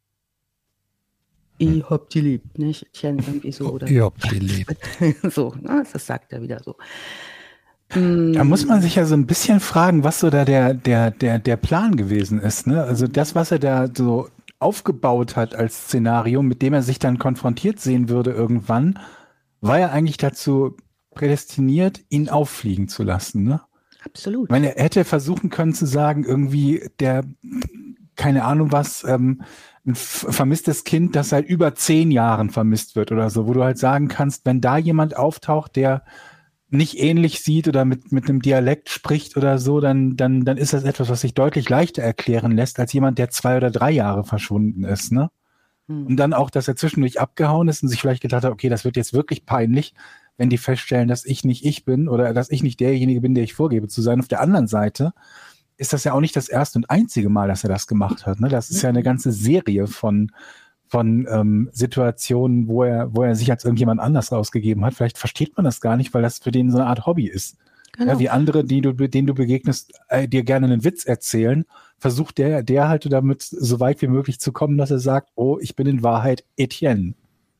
Ich hab die lieb, nicht? Irgendwie so, oder? Ich hab die lieb. So, das sagt er wieder so. Da muss man sich ja so ein bisschen fragen, was so da der Plan gewesen ist, ne? Also das, was er da so aufgebaut hat als Szenario, mit dem er sich dann konfrontiert sehen würde irgendwann, war ja eigentlich dazu prädestiniert, ihn auffliegen zu lassen, ne? Absolut. Ich meine, er hätte versuchen können zu sagen, irgendwie keine Ahnung was, ein vermisstes Kind, das seit über 10 Jahren vermisst wird oder so, wo du halt sagen kannst, wenn da jemand auftaucht, der nicht ähnlich sieht oder mit einem Dialekt spricht oder so, dann ist das etwas, was sich deutlich leichter erklären lässt, als jemand, der 2 oder 3 Jahre verschwunden ist, ne? Und dann auch, dass er zwischendurch abgehauen ist und sich vielleicht gedacht hat, okay, das wird jetzt wirklich peinlich, wenn die feststellen, dass ich nicht ich bin oder dass ich nicht derjenige bin, der ich vorgebe zu sein. Auf der anderen Seite ist das ja auch nicht das erste und einzige Mal, dass er das gemacht hat, ne? Das ist ja eine ganze Serie von Situationen, wo er sich als irgendjemand anders rausgegeben hat. Vielleicht versteht man das gar nicht, weil das für den so eine Art Hobby ist. Genau. Ja, wie andere, denen du begegnest, dir gerne einen Witz erzählen, versucht der halt damit so weit wie möglich zu kommen, dass er sagt, oh, ich bin in Wahrheit Etienne.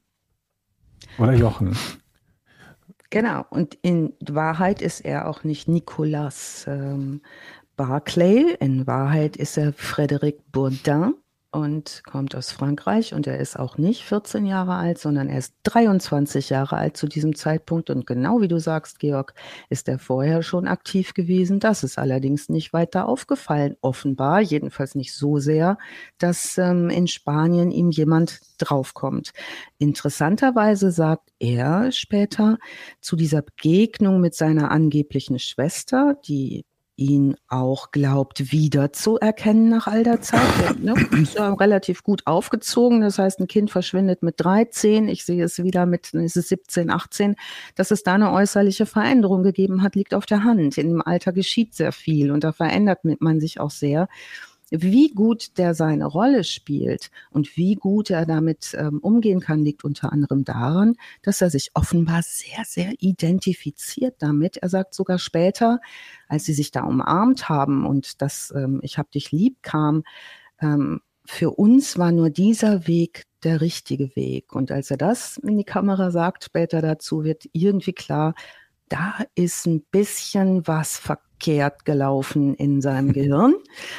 Oder Jochen. Genau, und in Wahrheit ist er auch nicht Nicolas Barclay, in Wahrheit ist er Frédéric Bourdin und kommt aus Frankreich und er ist auch nicht 14 Jahre alt, sondern er ist 23 Jahre alt zu diesem Zeitpunkt und genau wie du sagst, Georg, ist er vorher schon aktiv gewesen. Das ist allerdings nicht weiter aufgefallen, offenbar, jedenfalls nicht so sehr, dass in Spanien ihm jemand draufkommt. Interessanterweise sagt er später zu dieser Begegnung mit seiner angeblichen Schwester, die ihn auch glaubt, wiederzuerkennen nach all der Zeit. Ist ja relativ gut aufgezogen. Das heißt, ein Kind verschwindet mit 13. Ich sehe es wieder mit, ist es 17, 18. Dass es da eine äußerliche Veränderung gegeben hat, liegt auf der Hand. In dem Alter geschieht sehr viel und da verändert man sich auch sehr. Wie gut der seine Rolle spielt und wie gut er damit umgehen kann, liegt unter anderem daran, dass er sich offenbar sehr, sehr identifiziert damit. Er sagt sogar später, als sie sich da umarmt haben und das Ich hab dich lieb kam, für uns war nur dieser Weg der richtige Weg. Und als er das in die Kamera sagt, später dazu, wird irgendwie klar, da ist ein bisschen was verkehrt gelaufen in seinem Gehirn.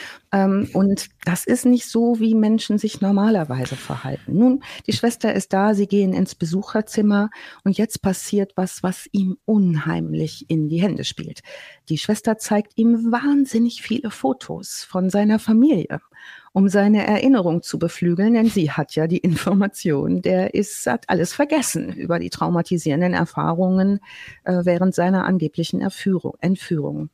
Und das ist nicht so, wie Menschen sich normalerweise verhalten. Nun, die Schwester ist da, sie gehen ins Besucherzimmer und jetzt passiert was ihm unheimlich in die Hände spielt. Die Schwester zeigt ihm wahnsinnig viele Fotos von seiner Familie, um seine Erinnerung zu beflügeln, denn sie hat ja die Information, hat alles vergessen über die traumatisierenden Erfahrungen während seiner angeblichen Entführung.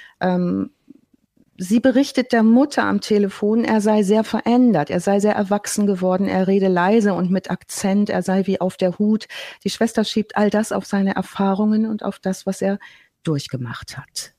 Sie berichtet der Mutter am Telefon, er sei sehr verändert, er sei sehr erwachsen geworden, er rede leise und mit Akzent, er sei wie auf der Hut. Die Schwester schiebt all das auf seine Erfahrungen und auf das, was er durchgemacht hat.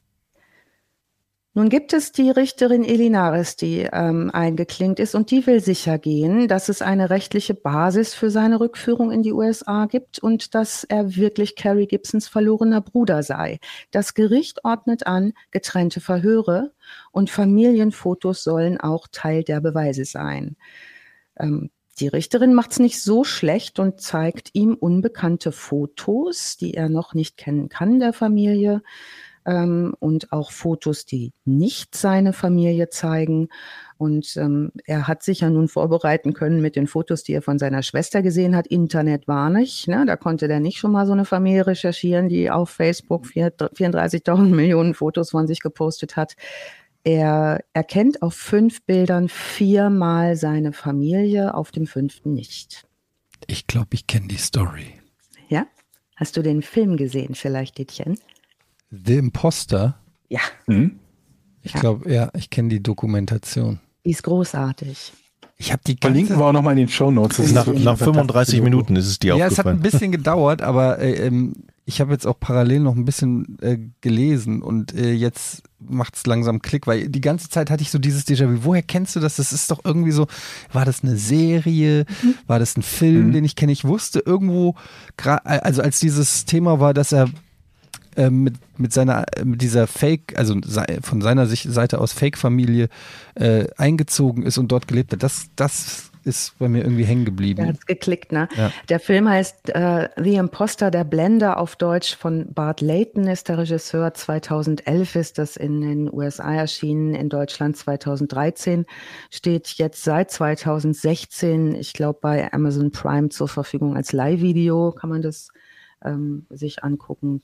Nun gibt es die Richterin Elinares, die eingeklinkt ist und die will sicher gehen, dass es eine rechtliche Basis für seine Rückführung in die USA gibt und dass er wirklich Carrie Gibsons verlorener Bruder sei. Das Gericht ordnet an, getrennte Verhöre und Familienfotos sollen auch Teil der Beweise sein. Die Richterin macht es nicht so schlecht und zeigt ihm unbekannte Fotos, die er noch nicht kennen kann, der Familie. Und auch Fotos, die nicht seine Familie zeigen. Und er hat sich ja nun vorbereiten können mit den Fotos, die er von seiner Schwester gesehen hat. Internet war nicht, ne? Da konnte der nicht schon mal so eine Familie recherchieren, die auf Facebook 34.000 Millionen Fotos von sich gepostet hat. Er erkennt auf 5 Bildern 4-mal seine Familie, auf dem 5. nicht. Ich glaube, ich kenne die Story. Ja? Hast du den Film gesehen vielleicht, Etienne? The Imposter? Ja. Ich glaube, ja, ich kenne die Dokumentation. Die ist großartig. Ich habe die Verlinken wir auch nochmal in den Shownotes. Nach 35 Minuten ist es dir ja, es hat aufgefallen. ein bisschen gedauert, aber ich habe jetzt auch parallel noch ein bisschen gelesen und jetzt macht es langsam Klick, weil die ganze Zeit hatte ich so dieses Déjà-vu. Woher kennst du das? Das ist doch irgendwie so, war das eine Serie? War das ein Film, den ich kenne? Ich wusste irgendwo, also als dieses Thema war, dass er mit dieser Fake, also von seiner Seite aus Fake-Familie eingezogen ist und dort gelebt hat. Das ist bei mir irgendwie hängen geblieben. Da hat's geklickt, ne? Ja. Der Film heißt The Imposter, der Blender auf Deutsch von Bart Layton ist der Regisseur. 2011 ist das in den USA erschienen, in Deutschland 2013. Steht jetzt seit 2016, ich glaube, bei Amazon Prime zur Verfügung als Live-Video. Kann man das sich angucken.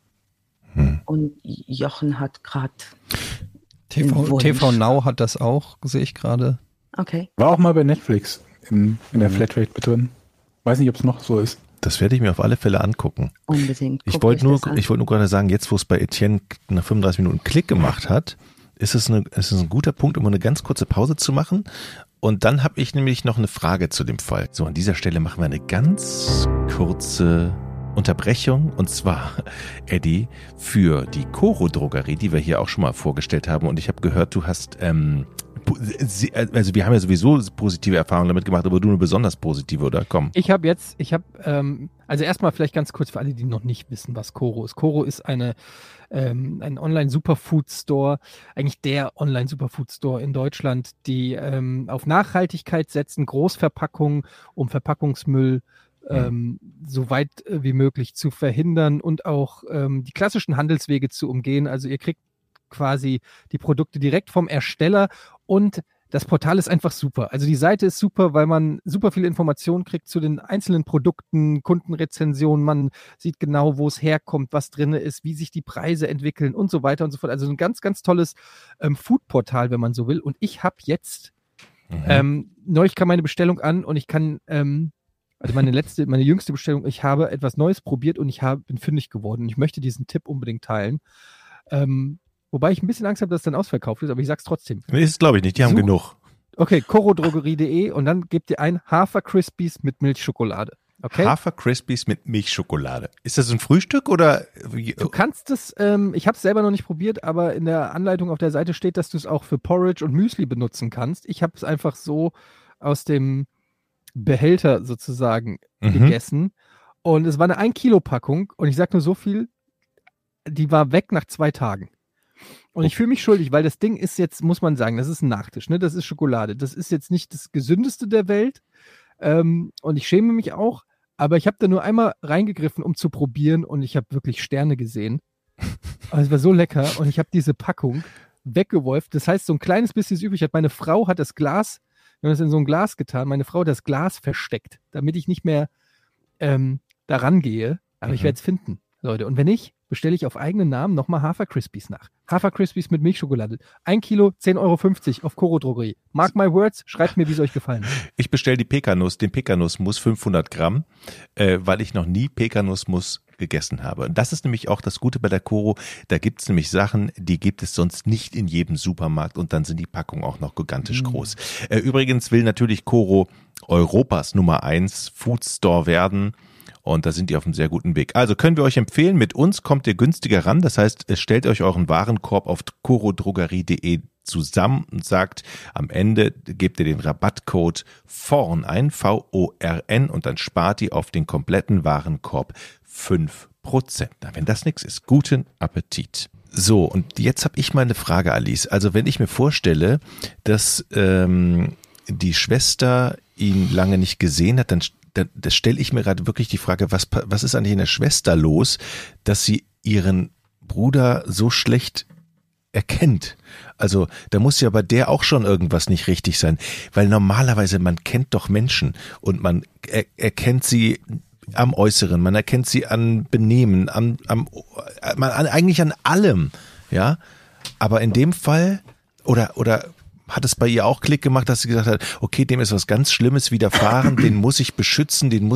Und Jochen hat gerade TV Now hat das auch, sehe ich gerade. Okay. War auch mal bei Netflix in der Flatrate mit drin. Weiß nicht, ob es noch so ist. Das werde ich mir auf alle Fälle angucken. Unbedingt. Ich wollte nur gerade sagen, jetzt wo es bei Etienne nach 35 Minuten Klick gemacht hat, ist es ein guter Punkt, um eine ganz kurze Pause zu machen. Und dann habe ich nämlich noch eine Frage zu dem Fall. So, an dieser Stelle machen wir eine ganz kurze Unterbrechung, und zwar, Eddie, für die Coro Drogerie, die wir hier auch schon mal vorgestellt haben. Und ich habe gehört, du hast also wir haben ja sowieso positive Erfahrungen damit gemacht, aber du eine besonders positive, oder? Komm. Also erstmal vielleicht ganz kurz für alle, die noch nicht wissen, was Coro ist. Coro ist ein Online-Superfood-Store, eigentlich der Online-Superfood-Store in Deutschland, die auf Nachhaltigkeit setzen, Großverpackungen, um Verpackungsmüll so weit wie möglich zu verhindern und auch die klassischen Handelswege zu umgehen. Also ihr kriegt quasi die Produkte direkt vom Ersteller und das Portal ist einfach super. Also die Seite ist super, weil man super viele Informationen kriegt zu den einzelnen Produkten, Kundenrezensionen. Man sieht genau, wo es herkommt, was drin ist, wie sich die Preise entwickeln und so weiter und so fort. Also ein ganz, ganz tolles Food-Portal, wenn man so will. Und ich habe jetzt, neulich kam meine Bestellung an und ich kann, also meine jüngste Bestellung, ich habe etwas Neues probiert und bin fündig geworden. Und ich möchte diesen Tipp unbedingt teilen. Wobei ich ein bisschen Angst habe, dass es dann ausverkauft ist, aber ich sag's trotzdem. Nee, das glaube ich nicht, die haben genug. Okay, corodrogerie.de und dann gebt ihr ein Hafer Crispies mit Milchschokolade. Okay? Hafer Crispies mit Milchschokolade. Ist das ein Frühstück oder? Du kannst es, ich habe es selber noch nicht probiert, aber in der Anleitung auf der Seite steht, dass du es auch für Porridge und Müsli benutzen kannst. Ich habe es einfach so aus dem Behälter sozusagen gegessen und es war eine 1-Kilo-Packung und ich sag nur so viel, die war weg nach 2 Tagen. Und ich fühle mich schuldig, weil das Ding ist jetzt, muss man sagen, das ist ein Nachtisch, ne? Das ist Schokolade. Das ist jetzt nicht das Gesündeste der Welt. Und ich schäme mich auch, aber ich habe da nur einmal reingegriffen, um zu probieren und ich habe wirklich Sterne gesehen. Aber es war so lecker und ich habe diese Packung weggeworfen. Das heißt, so ein kleines bisschen ist übrig. Meine Frau hat das Glas, wir haben das in so ein Glas getan, meine Frau hat das Glas versteckt, damit ich nicht mehr da rangehe. Aber ich werde es finden, Leute. Und wenn nicht, bestelle ich auf eigenen Namen nochmal Hafer Crispies nach. Hafer Crispies mit Milchschokolade. 1 Kilo, 10,50 € auf Coro Drogerie. Mark my words, schreibt mir, wie es euch gefallen hat. Ich bestelle den Pekanussmus 500 Gramm, weil ich noch nie Pekanussmus gegessen habe. Und das ist nämlich auch das Gute bei der Coro. Da gibt es nämlich Sachen, die gibt es sonst nicht in jedem Supermarkt und dann sind die Packungen auch noch gigantisch groß. Übrigens will natürlich Coro Europas Nummer 1 Food Store werden. Und da sind die auf einem sehr guten Weg. Also können wir euch empfehlen, mit uns kommt ihr günstiger ran. Das heißt, stellt euch euren Warenkorb auf corodrogerie.de zusammen und sagt, am Ende gebt ihr den Rabattcode VORN ein, VORN, und dann spart ihr auf den kompletten Warenkorb 5%. Na, wenn das nichts ist, guten Appetit. So, und jetzt habe ich mal eine Frage, Alice. Also wenn ich mir vorstelle, dass die Schwester ihn lange nicht gesehen hat, dann stelle ich mir gerade wirklich die Frage, was ist eigentlich in der Schwester los, dass sie ihren Bruder so schlecht erkennt? Also da muss ja bei der auch schon irgendwas nicht richtig sein, weil normalerweise man kennt doch Menschen und man erkennt sie am Äußeren, man erkennt sie an Benehmen, eigentlich an allem, ja. Aber in dem Fall oder hat es bei ihr auch Klick gemacht, dass sie gesagt hat, okay, dem ist was ganz Schlimmes widerfahren, den muss ich beschützen, ich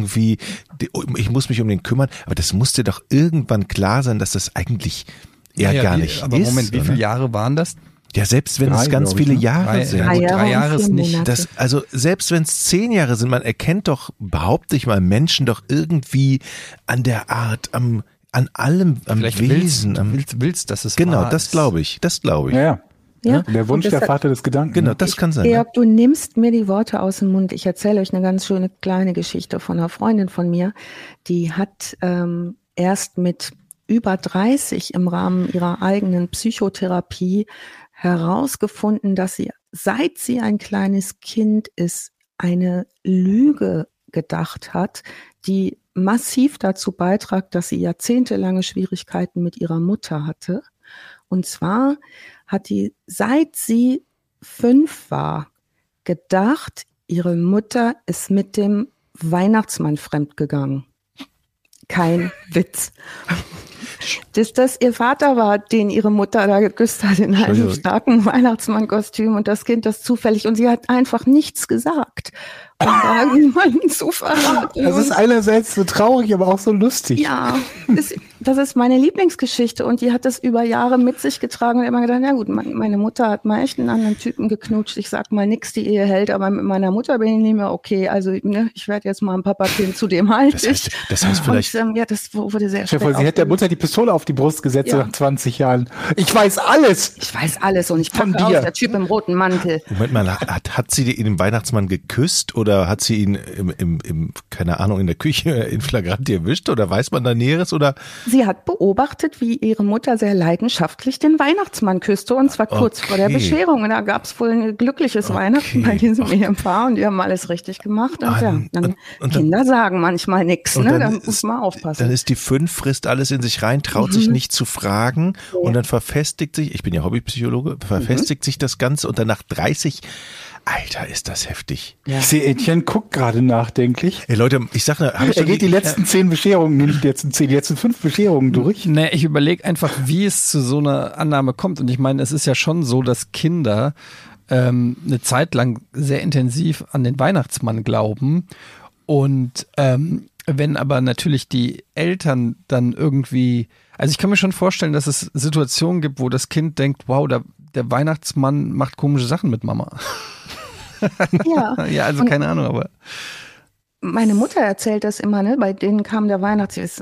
muss mich um den kümmern, aber das musste doch irgendwann klar sein, dass das eigentlich gar nicht aber ist. Moment, wie viele Jahre waren das? Ja, selbst wenn es ganz viele Jahre sind. 3 Jahre ist nicht. Also selbst wenn es 10 Jahre sind, man erkennt doch, behaupte ich mal, Menschen doch irgendwie an der Art, an allem, am Vielleicht Wesen. Willst, dass es genau, wahr das ist. glaube ich. Ja. Ja. Der Wunsch der Vater des Gedanken. Genau, das kann sein. Georg, du nimmst mir die Worte aus dem Mund. Ich erzähle euch eine ganz schöne kleine Geschichte von einer Freundin von mir. Die hat erst mit über 30 im Rahmen ihrer eigenen Psychotherapie herausgefunden, dass sie, seit sie ein kleines Kind ist, eine Lüge gedacht hat, die massiv dazu beitrag, dass sie jahrzehntelange Schwierigkeiten mit ihrer Mutter hatte. Und zwar hat die, seit sie 5 war, gedacht, ihre Mutter ist mit dem Weihnachtsmann fremdgegangen. Kein Witz. Dass das ihr Vater war, den ihre Mutter da geküsst hat in einem starken Weihnachtsmann-Kostüm und das Kind das zufällig. Und sie hat einfach nichts gesagt. Und da niemanden zu verraten. Das ist einerseits so traurig, aber auch so lustig. Ja, das ist meine Lieblingsgeschichte und die hat das über Jahre mit sich getragen und immer gedacht, na gut, meine Mutter hat mal echt einen anderen Typen geknutscht. Ich sag mal nix, die Ehe hält, aber mit meiner Mutter bin ich nicht mehr okay. Also ich werde jetzt mal ein Papakind, zu dem halt das heißt vielleicht... Und, das wurde sehr Stefan, sie hätte der Mutter die Pistole Pistole auf die Brust gesetzt Ja. nach 20 Jahren. Ich weiß alles. Ich weiß alles und ich Von packe dir. aus, der Typ im roten Mantel. Moment mal, hat sie den Weihnachtsmann geküsst oder hat sie ihn im keine Ahnung, in der Küche in Flagranti erwischt oder weiß man da Näheres oder? Sie hat beobachtet, wie ihre Mutter sehr leidenschaftlich den Weihnachtsmann küsste und zwar kurz vor der Okay. Bescherung. Und da gab es wohl ein glückliches Weihnachten bei diesem Ehepaar und die haben alles richtig gemacht. Und ja, dann Kinder sagen manchmal nichts, und ne? dann Da ist- muss man aufpassen. Dann ist die 5, frisst alles in sich rein, traut sich nicht zu fragen und dann verfestigt sich, ich bin ja Hobbypsychologe, verfestigt sich das Ganze und dann nach 30, Alter, ist das heftig. Ich sehe, Etienne guckt gerade nachdenklich. Ey Leute, ich sag, habe ich Er schon geht die letzten 10 Bescherungen, nicht die letzten 10, die letzten 5 Bescherungen durch. Nee, ich überlege einfach, wie es zu so einer Annahme kommt. Und ich meine, es ist ja schon so, dass Kinder eine Zeit lang sehr intensiv an den Weihnachtsmann glauben. Und wenn aber natürlich die Eltern dann irgendwie, also ich kann mir schon vorstellen, dass es Situationen gibt, wo das Kind denkt, wow, der Weihnachtsmann macht komische Sachen mit Mama. Ja. Ja, also keine Ahnung, aber Meine Mutter erzählt das immer, ne? Bei denen kam der sie ist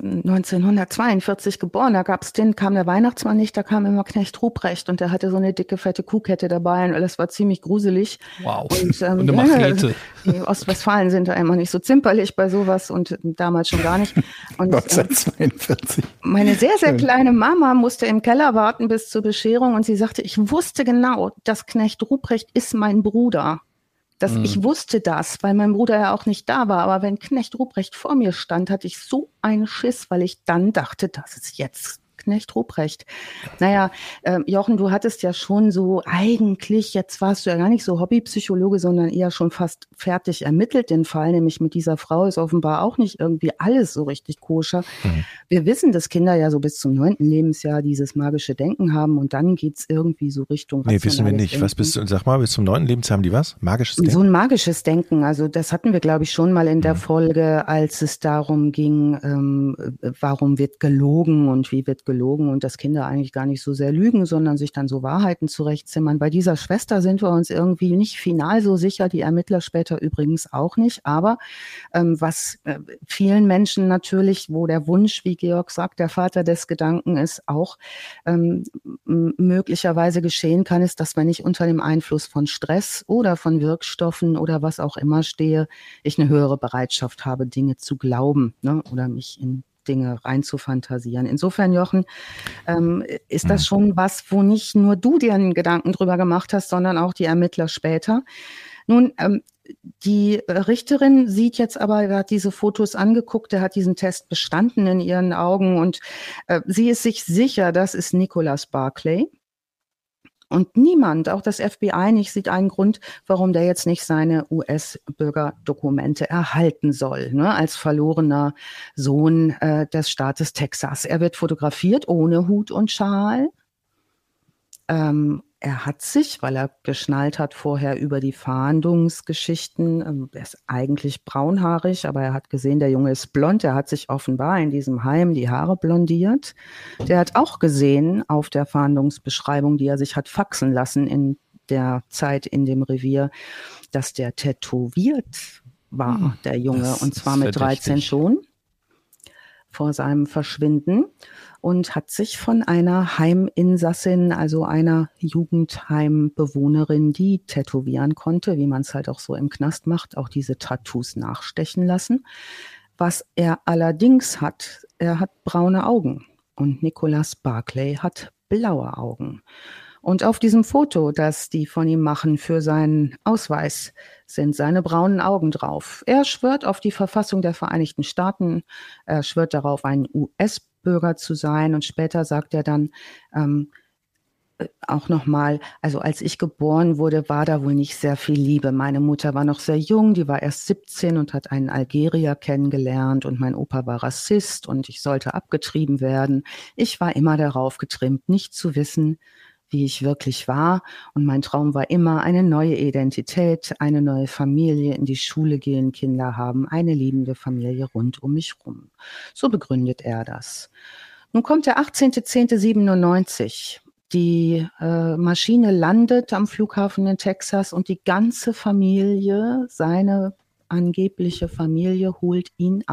1942 geboren, kam der Weihnachtsmann nicht, da kam immer Knecht Ruprecht und der hatte so eine dicke, fette Kuhkette dabei und alles war ziemlich gruselig. wow. Und, Und eine Machete. Die Ostwestfalen sind da immer nicht so zimperlich bei sowas und damals schon gar nicht. Und 1942. meine sehr, sehr Schön. kleine Mama musste im Keller warten bis zur Bescherung und sie sagte, ich wusste genau, dass Knecht Ruprecht ist mein Bruder. Ich wusste das, weil mein Bruder ja auch nicht da war. Aber wenn Knecht Ruprecht vor mir stand, hatte ich so einen Schiss, weil ich dann dachte, das ist jetzt Knecht Ruprecht. Naja, Jochen, du hattest ja schon so eigentlich, jetzt warst du ja gar nicht so Hobbypsychologe, sondern eher schon fast fertig ermittelt den Fall, nämlich mit dieser Frau ist offenbar auch nicht irgendwie alles so richtig koscher. Wir wissen, dass Kinder ja so bis zum 9. Lebensjahr dieses magische Denken haben und dann geht's irgendwie so Richtung Nee, wissen wir rationales nicht. Was Denken. sag mal, bis zum 9. Lebensjahr haben die was? Magisches Denken? So ein magisches Denken, also das hatten wir, glaube ich, schon mal in der Folge, als es darum ging, warum wird gelogen und wie wird gelogen und dass Kinder eigentlich gar nicht so sehr lügen, sondern sich dann so Wahrheiten zurechtzimmern. Bei dieser Schwester sind wir uns irgendwie nicht final so sicher, die Ermittler später übrigens auch nicht, aber was vielen Menschen natürlich, wo der Wunsch, wie Georg sagt, der Vater des Gedanken ist, auch möglicherweise geschehen kann, ist, dass wenn ich unter dem Einfluss von Stress oder von Wirkstoffen oder was auch immer stehe, ich eine höhere Bereitschaft habe, Dinge zu glauben, ne, oder mich in Dinge rein zu fantasieren. Insofern, Jochen, ist das schon was, wo nicht nur du dir einen Gedanken drüber gemacht hast, sondern auch die Ermittler später. Nun, die Richterin sieht jetzt aber, er hat diese Fotos angeguckt, er hat diesen Test bestanden in ihren Augen und sie ist sich sicher, das ist Nicholas Barclay. Und niemand, auch das FBI nicht, sieht einen Grund, warum der jetzt nicht seine US-Bürgerdokumente erhalten soll, ne, als verlorener Sohn des Staates Texas. Er wird fotografiert ohne Hut und Schal. Er hat sich, weil er geschnallt hat vorher über die Fahndungsgeschichten, er ist eigentlich braunhaarig, aber er hat gesehen, der Junge ist blond, er hat sich offenbar in diesem Heim die Haare blondiert. Der hat auch gesehen auf der Fahndungsbeschreibung, die er sich hat faxen lassen in der Zeit in dem Revier, dass der tätowiert war, der Junge, das und zwar ist mit 13 verdächtig. schon vor seinem Verschwinden. Und hat sich von einer Heiminsassin, also einer Jugendheimbewohnerin, die tätowieren konnte, wie man es halt auch so im Knast macht, auch diese Tattoos nachstechen lassen. Was er allerdings hat, er hat braune Augen und Nicholas Barclay hat blaue Augen. Und auf diesem Foto, das die von ihm machen für seinen Ausweis, sind seine braunen Augen drauf. Er schwört auf die Verfassung der Vereinigten Staaten, er schwört darauf, ein US-Bürger zu sein und später sagt er dann auch nochmal, also als ich geboren wurde, war da wohl nicht sehr viel Liebe. Meine Mutter war noch sehr jung, die war erst 17 und hat einen Algerier kennengelernt und mein Opa war Rassist und ich sollte abgetrieben werden. Ich war immer darauf getrimmt, nicht zu wissen, wie ich wirklich war. Und mein Traum war immer eine neue Identität, eine neue Familie, in die Schule gehen, Kinder haben, eine liebende Familie rund um mich rum. So begründet er das. Nun kommt der 18.10.97. Die Maschine landet am Flughafen in Texas und die ganze Familie, seine angebliche Familie, holt ihn ab.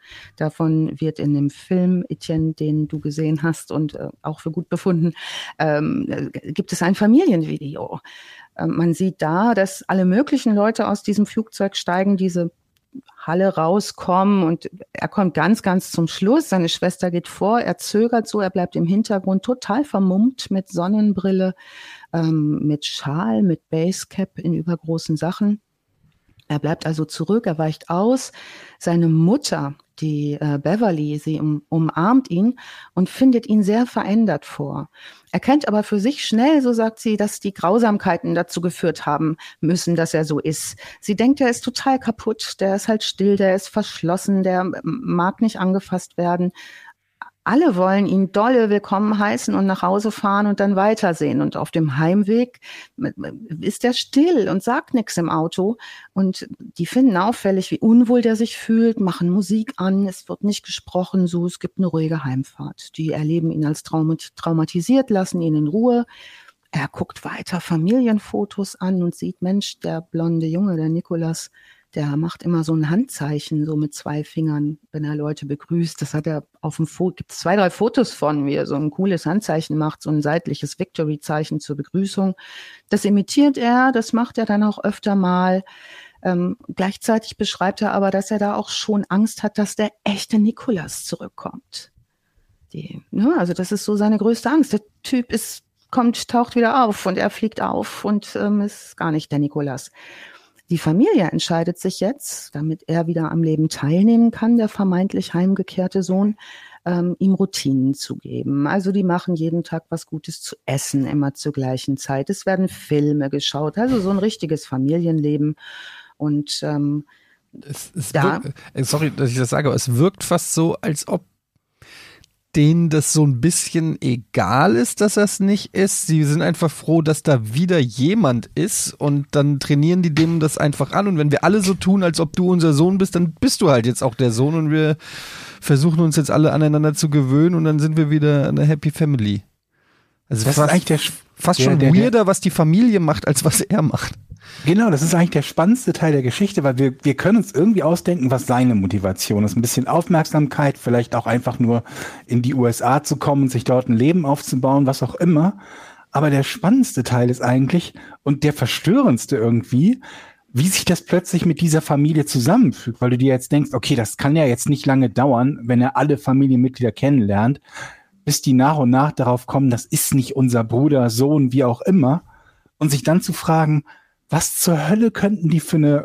Davon wird in dem Film, Etienne, den du gesehen hast und auch für gut befunden, gibt es ein Familienvideo. Man sieht da, dass alle möglichen Leute aus diesem Flugzeug steigen, diese Halle rauskommen und er kommt ganz, ganz zum Schluss. Seine Schwester geht vor, er zögert so, er bleibt im Hintergrund total vermummt mit Sonnenbrille, mit Schal, mit Basecap in übergroßen Sachen. Er bleibt also zurück, er weicht aus. Seine Mutter, die Beverly, sie umarmt ihn und findet ihn sehr verändert vor. Erkennt aber für sich schnell, so sagt sie, dass die Grausamkeiten dazu geführt haben müssen, dass er so ist. Sie denkt, er ist total kaputt, der ist halt still, der ist verschlossen, der mag nicht angefasst werden. Alle wollen ihn dolle willkommen heißen und nach Hause fahren und dann weitersehen. Und auf dem Heimweg ist er still und sagt nichts im Auto. Und die finden auffällig, wie unwohl der sich fühlt, machen Musik an, es wird nicht gesprochen, so, es gibt eine ruhige Heimfahrt. Die erleben ihn als traumatisiert, lassen ihn in Ruhe. Er guckt weiter Familienfotos an und sieht, Mensch, der blonde Junge, der Nicolas, der macht immer so ein Handzeichen, so mit 2 Fingern, wenn er Leute begrüßt. Das hat er auf dem Foto, gibt es 2, 3 Fotos von, wie er so ein cooles Handzeichen macht, so ein seitliches Victory-Zeichen zur Begrüßung. Das imitiert er, das macht er dann auch öfter mal. Gleichzeitig beschreibt er aber, dass er da auch schon Angst hat, dass der echte Nicolas zurückkommt. Also das ist so seine größte Angst. Der Typ taucht wieder auf und er fliegt auf und ist gar nicht der Nicolas. Die Familie entscheidet sich jetzt, damit er wieder am Leben teilnehmen kann, der vermeintlich heimgekehrte Sohn, ihm Routinen zu geben. Also die machen jeden Tag was Gutes zu essen, immer zur gleichen Zeit. Es werden Filme geschaut, also so ein richtiges Familienleben. Und sorry, dass ich das sage, aber es wirkt fast so, als ob denen das so ein bisschen egal ist, dass das nicht ist. Sie sind einfach froh, dass da wieder jemand ist und dann trainieren die dem das einfach an und wenn wir alle so tun, als ob du unser Sohn bist, dann bist du halt jetzt auch der Sohn und wir versuchen uns jetzt alle aneinander zu gewöhnen und dann sind wir wieder eine Happy Family. Also das fast, ist eigentlich fast schon weirder, was die Familie macht, als was er macht. Genau, das ist eigentlich der spannendste Teil der Geschichte, weil wir können uns irgendwie ausdenken, was seine Motivation ist. Ein bisschen Aufmerksamkeit, vielleicht auch einfach nur in die USA zu kommen und sich dort ein Leben aufzubauen, was auch immer. Aber der spannendste Teil ist eigentlich und der verstörendste irgendwie, wie sich das plötzlich mit dieser Familie zusammenfügt, weil du dir jetzt denkst, okay, das kann ja jetzt nicht lange dauern, wenn er alle Familienmitglieder kennenlernt, bis die nach und nach darauf kommen, das ist nicht unser Bruder, Sohn, wie auch immer. Und sich dann zu fragen, was zur Hölle könnten die für eine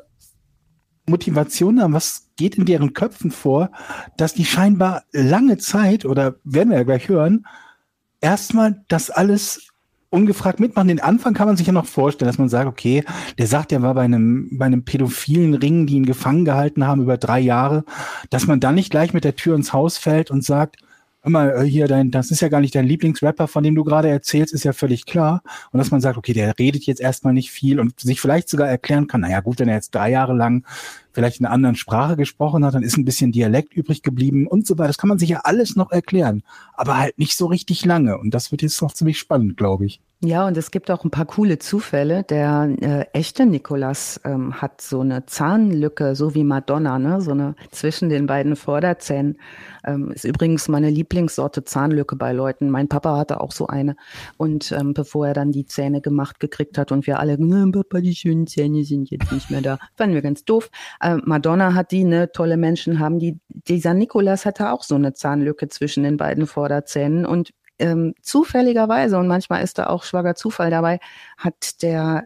Motivation haben? Was geht in deren Köpfen vor, dass die scheinbar lange Zeit, oder werden wir ja gleich hören, erstmal das alles ungefragt mitmachen. Den Anfang kann man sich ja noch vorstellen, dass man sagt, okay, der sagt, er war bei einem pädophilen Ring, die ihn gefangen gehalten haben über 3 Jahre, dass man dann nicht gleich mit der Tür ins Haus fällt und sagt, hör mal, hier, das ist ja gar nicht dein Lieblingsrapper, von dem du gerade erzählst, ist ja völlig klar. Und dass man sagt, okay, der redet jetzt erstmal nicht viel und sich vielleicht sogar erklären kann, naja gut, wenn er jetzt 3 Jahre lang vielleicht in einer anderen Sprache gesprochen hat, dann ist ein bisschen Dialekt übrig geblieben und so weiter. Das kann man sich ja alles noch erklären, aber halt nicht so richtig lange. Und das wird jetzt noch ziemlich spannend, glaube ich. Ja, und es gibt auch ein paar coole Zufälle. Der echte Nicolas hat so eine Zahnlücke, so wie Madonna, ne? So eine zwischen den beiden Vorderzähnen. Ist übrigens meine Lieblingssorte Zahnlücke bei Leuten. Mein Papa hatte auch so eine. Und bevor er dann die Zähne gemacht gekriegt hat und wir alle, Papa, die schönen Zähne sind jetzt nicht mehr da, fanden wir ganz doof. Madonna hat die, ne? Tolle Menschen haben die. Dieser Nicolas hatte auch so eine Zahnlücke zwischen den beiden Vorderzähnen und zufälligerweise, und manchmal ist da auch schwager Zufall dabei, hat der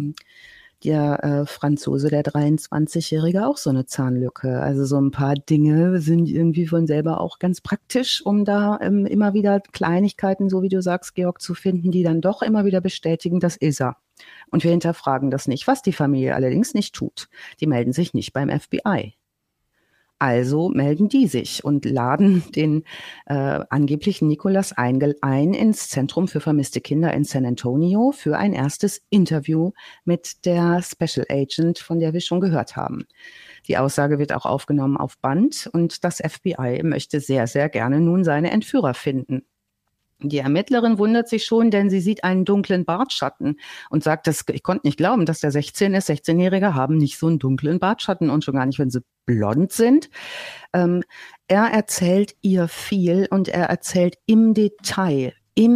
Franzose, der 23-Jährige, auch so eine Zahnlücke. Also so ein paar Dinge sind irgendwie von selber auch ganz praktisch, um da immer wieder Kleinigkeiten, so wie du sagst, Georg, zu finden, die dann doch immer wieder bestätigen, das ist er. Und wir hinterfragen das nicht, was die Familie allerdings nicht tut. Die melden sich nicht beim FBI. Also melden die sich und laden den angeblichen Nicolas ein ins Zentrum für vermisste Kinder in San Antonio für ein erstes Interview mit der Special Agent, von der wir schon gehört haben. Die Aussage wird auch aufgenommen auf Band und das FBI möchte sehr, sehr gerne nun seine Entführer finden. Die Ermittlerin wundert sich schon, denn sie sieht einen dunklen Bartschatten und sagt, ich konnte nicht glauben, dass der 16 ist. 16-Jährige haben nicht so einen dunklen Bartschatten und schon gar nicht, wenn sie blond sind. er erzählt ihr viel und er erzählt im Detail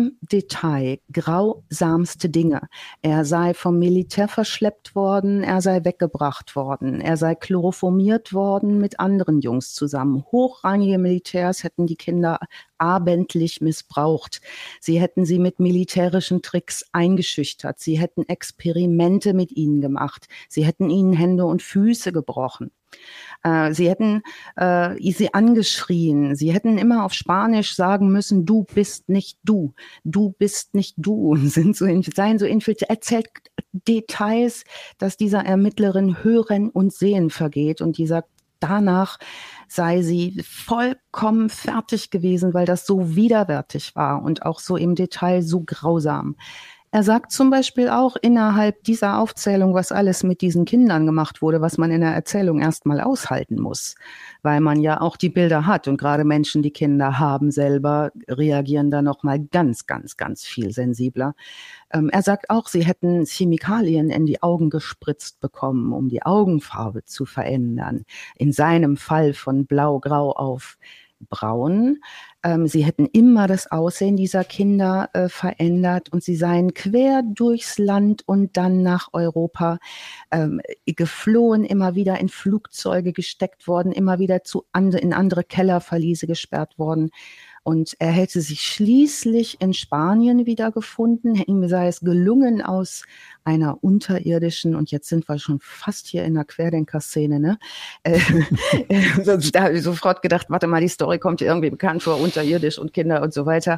grausamste Dinge. Er sei vom Militär verschleppt worden, er sei weggebracht worden, er sei chloroformiert worden mit anderen Jungs zusammen. Hochrangige Militärs hätten die Kinder abendlich missbraucht. Sie hätten sie mit militärischen Tricks eingeschüchtert. Sie hätten Experimente mit ihnen gemacht. Sie hätten ihnen Hände und Füße gebrochen. Sie hätten sie angeschrien. Sie hätten immer auf Spanisch sagen müssen, du bist nicht du. Du bist nicht du. Und seien so infiltriert. Erzählt Details, dass dieser Ermittlerin Hören und Sehen vergeht. Und die sagt, danach sei sie vollkommen fertig gewesen, weil das so widerwärtig war und auch so im Detail so grausam. Er sagt zum Beispiel auch innerhalb dieser Aufzählung, was alles mit diesen Kindern gemacht wurde, was man in der Erzählung erstmal aushalten muss, weil man ja auch die Bilder hat und gerade Menschen, die Kinder haben selber, reagieren da nochmal ganz, ganz, ganz viel sensibler. Er sagt auch, sie hätten Chemikalien in die Augen gespritzt bekommen, um die Augenfarbe zu verändern. In seinem Fall von blau-grau auf braun. Sie hätten immer das Aussehen dieser Kinder verändert und sie seien quer durchs Land und dann nach Europa geflohen, immer wieder in Flugzeuge gesteckt worden, immer wieder in andere Kellerverliese gesperrt worden. Und er hätte sich schließlich in Spanien wiedergefunden. Ihm sei es gelungen, aus einer unterirdischen, und jetzt sind wir schon fast hier in der Querdenker-Szene, ne? Da habe ich sofort gedacht, warte mal, die Story kommt irgendwie bekannt vor, unterirdisch und Kinder und so weiter.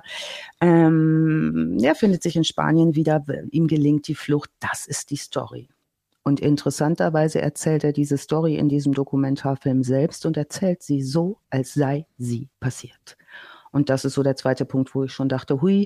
Er findet sich in Spanien wieder, ihm gelingt die Flucht. Das ist die Story. Und interessanterweise erzählt er diese Story in diesem Dokumentarfilm selbst und erzählt sie so, als sei sie passiert. Und das ist so der zweite Punkt, wo ich schon dachte, hui,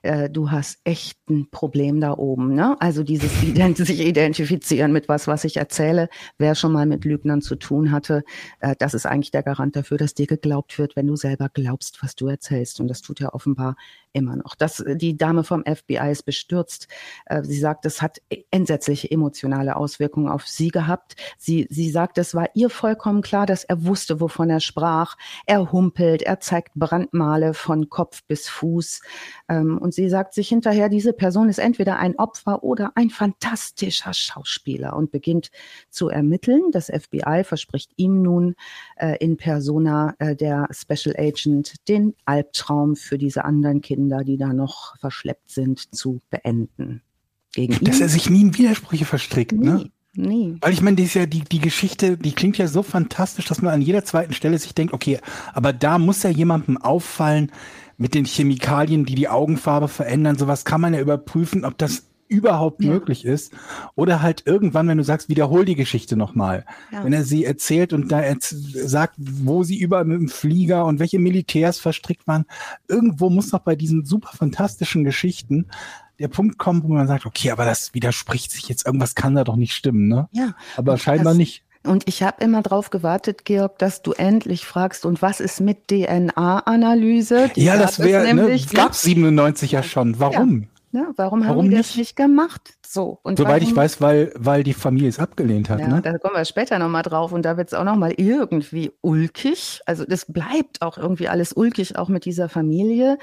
du hast echt ein Problem da oben, ne? Also dieses sich identifizieren mit was ich erzähle. Wer schon mal mit Lügnern zu tun hatte, das ist eigentlich der Garant dafür, dass dir geglaubt wird, wenn du selber glaubst, was du erzählst. Und das tut er offenbar immer noch. Die Dame vom FBI ist bestürzt. Sie sagt, es hat entsetzliche emotionale Auswirkungen auf sie gehabt. Sie sagt, es war ihr vollkommen klar, dass er wusste, wovon er sprach. Er humpelt, er zeigt Brandmale von Kopf bis Fuß. Und sie sagt sich hinterher, diese Person ist entweder ein Opfer oder ein fantastischer Schauspieler und beginnt zu ermitteln. Das FBI verspricht ihm nun in Persona der Special Agent den Albtraum für diese anderen Kinder, die da noch verschleppt sind, zu beenden. Dass er sich nie in Widersprüche verstrickt, ne? Nie. Weil ich meine, die ist ja die Geschichte, die klingt ja so fantastisch, dass man an jeder zweiten Stelle sich denkt, okay, aber da muss ja jemandem auffallen mit den Chemikalien, die die Augenfarbe verändern. Sowas kann man ja überprüfen, ob das überhaupt möglich ist. Oder halt irgendwann, wenn du sagst, wiederhol die Geschichte nochmal. Ja. Wenn er sie erzählt und da sagt, wo sie überall mit dem Flieger und welche Militärs verstrickt waren, irgendwo muss noch bei diesen super fantastischen Geschichten der Punkt kommen, wo man sagt, okay, aber das widerspricht sich jetzt, irgendwas kann da doch nicht stimmen, ne? Ja. Aber scheinbar nicht. Und ich habe immer drauf gewartet, Georg, dass du endlich fragst, und was ist mit DNA-Analyse? Ja, das wäre, gab 97 ja schon. Warum? Ja. Ja, warum haben die das nicht gemacht? So. Und soweit ich weiß, weil die Familie es abgelehnt hat. Ja, ne? Da kommen wir später nochmal drauf und da wird es auch nochmal irgendwie ulkig. Also das bleibt auch irgendwie alles ulkig, auch mit dieser Familie.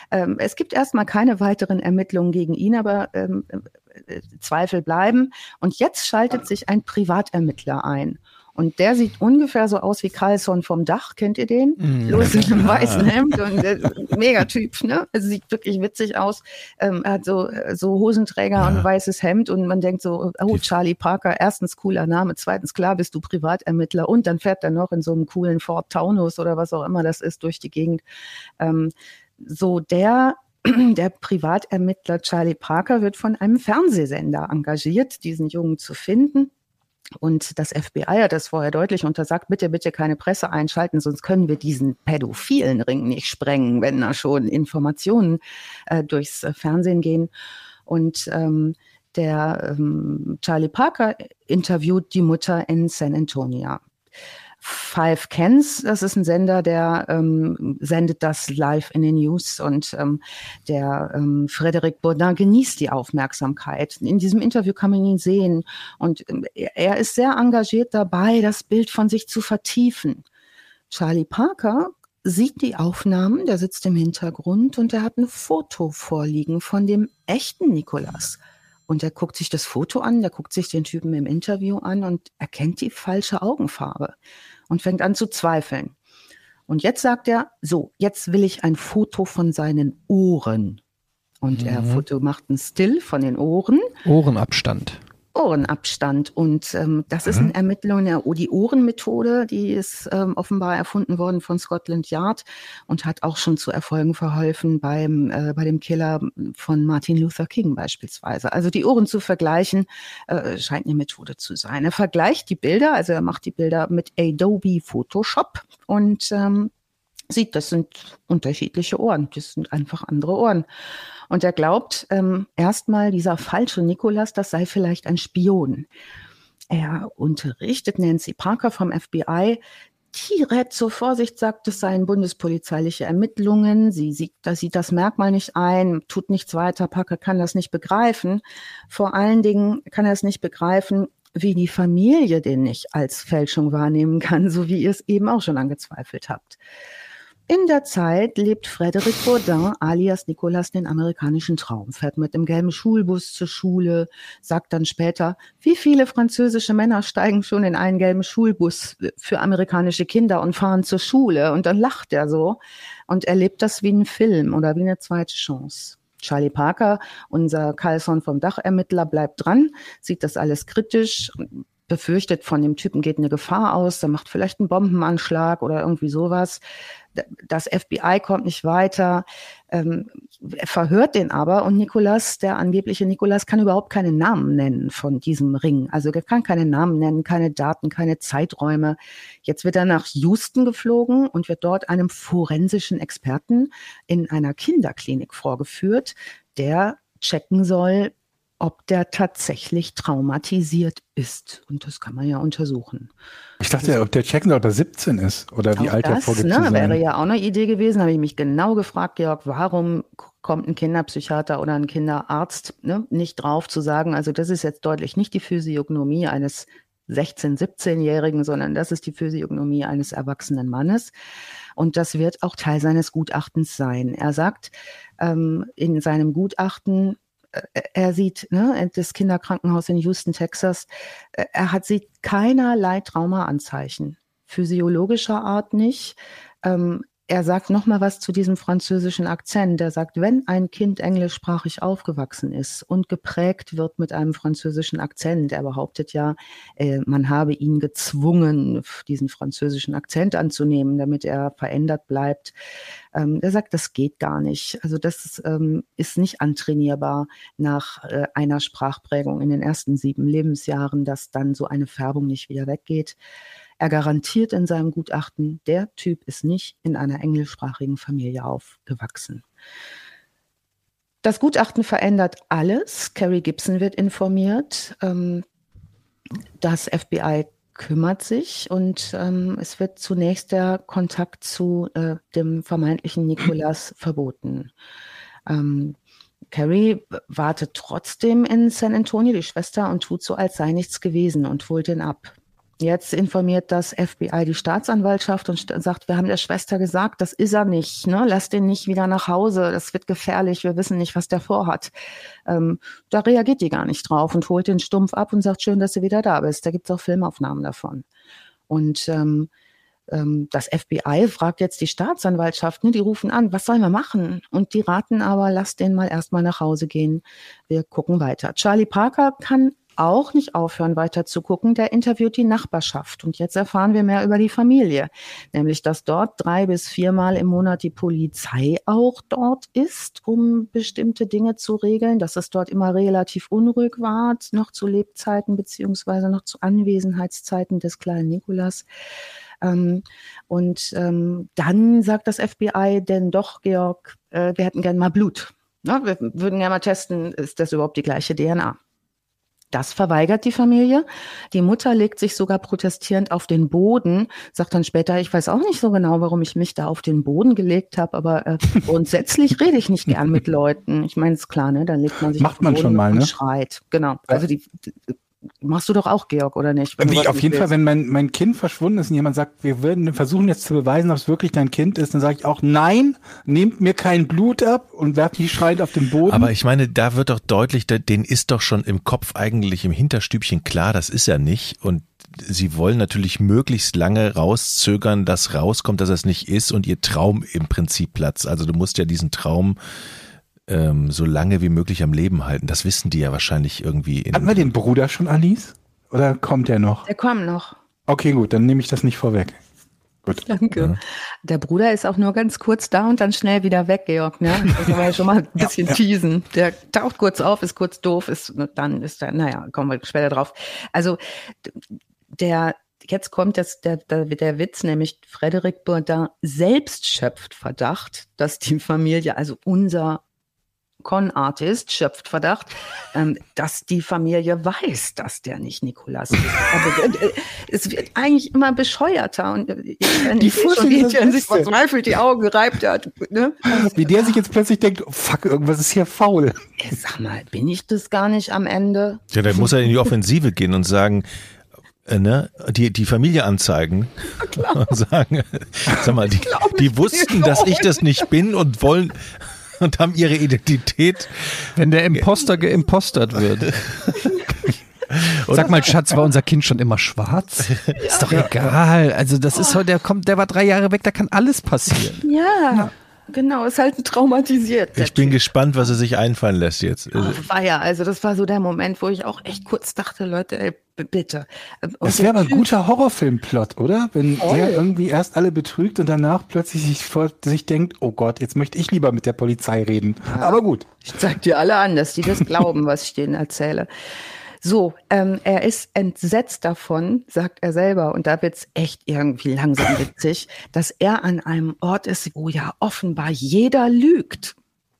Es gibt erstmal keine weiteren Ermittlungen gegen ihn, aber Zweifel bleiben. Und jetzt schaltet sich ein Privatermittler ein. Und der sieht ungefähr so aus wie Carlson vom Dach. Kennt ihr den? Los in einem weißen Hemd und Megatyp, ne? Also sieht wirklich witzig aus. Er hat so Hosenträger und ein weißes Hemd und man denkt so, oh, Charlie Parker, erstens cooler Name, zweitens klar bist du Privatermittler und dann fährt er noch in so einem coolen Ford Taunus oder was auch immer das ist durch die Gegend. Der Privatermittler Charlie Parker wird von einem Fernsehsender engagiert, diesen Jungen zu finden. Und das FBI hat das vorher deutlich untersagt, bitte keine Presse einschalten, sonst können wir diesen pädophilen Ring nicht sprengen, wenn da schon Informationen durchs Fernsehen gehen. Und der Charlie Parker interviewt die Mutter in San Antonio. Five Cans, das ist ein Sender, der sendet das live in den News und der Frédéric Bourdin genießt die Aufmerksamkeit. In diesem Interview kann man ihn sehen und er ist sehr engagiert dabei, das Bild von sich zu vertiefen. Charlie Parker sieht die Aufnahmen, der sitzt im Hintergrund und er hat ein Foto vorliegen von dem echten Nicolas. Und er guckt sich das Foto an, der guckt sich den Typen im Interview an und erkennt die falsche Augenfarbe und fängt an zu zweifeln. Und jetzt sagt er, so, jetzt will ich ein Foto von seinen Ohren. Und er macht ein Still von den Ohren. Ohrenabstand. Und das ist eine Ermittlung, die Ohrenmethode, die ist offenbar erfunden worden von Scotland Yard und hat auch schon zu Erfolgen verholfen bei dem Killer von Martin Luther King beispielsweise. Also die Ohren zu vergleichen, scheint eine Methode zu sein. Er vergleicht die Bilder, also er macht die Bilder mit Adobe Photoshop und sieht, das sind unterschiedliche Ohren, das sind einfach andere Ohren. Und er glaubt erstmal, dieser falsche Nicolas, das sei vielleicht ein Spion. Er unterrichtet Nancy Parker vom FBI, die rät zur Vorsicht, sagt, es seien bundespolizeiliche Ermittlungen, sie sieht das Merkmal nicht ein, tut nichts weiter, Parker kann das nicht begreifen. Vor allen Dingen kann er es nicht begreifen, wie die Familie den nicht als Fälschung wahrnehmen kann, so wie ihr es eben auch schon angezweifelt habt. In der Zeit lebt Frédéric Bourdin alias Nicolas den amerikanischen Traum, fährt mit dem gelben Schulbus zur Schule, sagt dann später, wie viele französische Männer steigen schon in einen gelben Schulbus für amerikanische Kinder und fahren zur Schule. Und dann lacht er so und erlebt das wie ein Film oder wie eine zweite Chance. Charlie Parker, unser Carlson vom Dachermittler, bleibt dran, sieht das alles kritisch, befürchtet, von dem Typen geht eine Gefahr aus, der macht vielleicht einen Bombenanschlag oder irgendwie sowas. Das FBI kommt nicht weiter, verhört den aber und Nicolas, der angebliche Nicolas, kann überhaupt keinen Namen nennen von diesem Ring. Also er kann keine Namen nennen, keine Daten, keine Zeiträume. Jetzt wird er nach Houston geflogen und wird dort einem forensischen Experten in einer Kinderklinik vorgeführt, der checken soll, ob der tatsächlich traumatisiert ist. Und das kann man ja untersuchen. Ich dachte, ob der checken soll, ob er 17 ist oder wie alt er vorgibt zu sein. Wäre ja auch eine Idee gewesen. Habe ich mich genau gefragt, Georg, warum kommt ein Kinderpsychiater oder ein Kinderarzt nicht drauf zu sagen, also das ist jetzt deutlich nicht die Physiognomie eines 16-, 17-Jährigen, sondern das ist die Physiognomie eines erwachsenen Mannes. Und das wird auch Teil seines Gutachtens sein. Er sagt in seinem Gutachten, er sieht das Kinderkrankenhaus in Houston, Texas, sieht keinerlei Traumaanzeichen, physiologischer Art nicht. Er sagt noch mal was zu diesem französischen Akzent. Er sagt, wenn ein Kind englischsprachig aufgewachsen ist und geprägt wird mit einem französischen Akzent, er behauptet ja, man habe ihn gezwungen, diesen französischen Akzent anzunehmen, damit er verändert bleibt. Er sagt, das geht gar nicht. Also das ist nicht antrainierbar nach einer Sprachprägung in den ersten 7 Lebensjahren, dass dann so eine Färbung nicht wieder weggeht. Er garantiert in seinem Gutachten, der Typ ist nicht in einer englischsprachigen Familie aufgewachsen. Das Gutachten verändert alles. Carrie Gibson wird informiert. Das FBI kümmert sich und es wird zunächst der Kontakt zu dem vermeintlichen Nicolas verboten. Carrie wartet trotzdem in San Antonio, die Schwester, und tut so, als sei nichts gewesen und holt ihn ab. Jetzt informiert das FBI die Staatsanwaltschaft und sagt, wir haben der Schwester gesagt, das ist er nicht, lass den nicht wieder nach Hause, das wird gefährlich, wir wissen nicht, was der vorhat. Da reagiert die gar nicht drauf und holt den stumpf ab und sagt, schön, dass du wieder da bist. Da gibt es auch Filmaufnahmen davon. Und das FBI fragt jetzt die Staatsanwaltschaft, die rufen an, was sollen wir machen? Und die raten aber, lass den mal erstmal nach Hause gehen, wir gucken weiter. Charlie Parker kann auch nicht aufhören, weiter zu gucken. Der interviewt die Nachbarschaft. Und jetzt erfahren wir mehr über die Familie. Nämlich, dass dort 3 bis 4 Mal im Monat die Polizei auch dort ist, um bestimmte Dinge zu regeln. Dass es dort immer relativ unruhig war, noch zu Lebzeiten beziehungsweise noch zu Anwesenheitszeiten des kleinen Nicolas. Dann sagt das FBI, denn doch, Georg, wir hätten gern mal Blut. Wir würden gerne mal testen, ist das überhaupt die gleiche DNA? Das verweigert die Familie. Die Mutter legt sich sogar protestierend auf den Boden, sagt dann später, ich weiß auch nicht so genau, warum ich mich da auf den Boden gelegt habe, aber grundsätzlich rede ich nicht gern mit Leuten. Ich meine, ist klar, dann legt man sich Macht auf den man Boden schon mal, und schreit. Genau. Also machst du doch auch, Georg, oder nicht? Wenn du was Auf nicht jeden Fall, willst. wenn mein Kind verschwunden ist und jemand sagt, wir würden versuchen jetzt zu beweisen, ob es wirklich dein Kind ist, dann sage ich auch, nein, nehmt mir kein Blut ab und werft die schreiend auf den Boden. Aber ich meine, da wird doch deutlich, denen ist doch schon im Kopf eigentlich im Hinterstübchen klar, das ist er nicht. Und sie wollen natürlich möglichst lange rauszögern, dass rauskommt, dass es nicht ist und ihr Traum im Prinzip platzt. Also du musst ja diesen Traum so lange wie möglich am Leben halten. Das wissen die ja wahrscheinlich irgendwie. Hatten wir den Bruder schon, Alice? Oder kommt der noch? Der kommt noch. Okay, gut, dann nehme ich das nicht vorweg. Gut. Danke. Ja. Der Bruder ist auch nur ganz kurz da und dann schnell wieder weg, Georg. Ne? Das kann man ja schon mal ein bisschen teasen. Der taucht kurz auf, ist kurz doof, dann ist er, naja, kommen wir später drauf. Also jetzt kommt der Witz, nämlich Frédéric Bourdin selbst schöpft Verdacht, dass die Familie, also unser Con-Artist schöpft Verdacht, dass die Familie weiß, dass der nicht Nicolas ist. Also, es wird eigentlich immer bescheuerter und Die Vorstellung ist das sich Beste. verzweifelt die Augen gereibt hat. Ne? Wie der sich jetzt plötzlich denkt, oh, fuck, irgendwas ist hier faul. Sag mal, bin ich das gar nicht am Ende? Ja, dann muss er in die Offensive gehen und sagen, die Familie anzeigen und sagen, sag mal, die wussten, dass ich das nicht bin und wollen und haben ihre Identität. Wenn der Imposter geimpostert wird. Sag mal, Schatz, war unser Kind schon immer schwarz? Ist doch egal. Also das ist heute, der war 3 Jahre weg, da kann alles passieren. Ja. Genau, ist halt traumatisiert. Ich bin gespannt, was er sich einfallen lässt jetzt. Also das war so der Moment, wo ich auch echt kurz dachte, Leute, ey, bitte. Das wäre aber ein guter Horrorfilmplot, oder? Wenn der irgendwie erst alle betrügt und danach plötzlich sich denkt, oh Gott, jetzt möchte ich lieber mit der Polizei reden. Ja. Aber gut. Ich zeig dir alle an, dass die das glauben, was ich denen erzähle. So, er ist entsetzt davon, sagt er selber, und da wird's echt irgendwie langsam witzig, dass er an einem Ort ist, wo ja offenbar jeder lügt.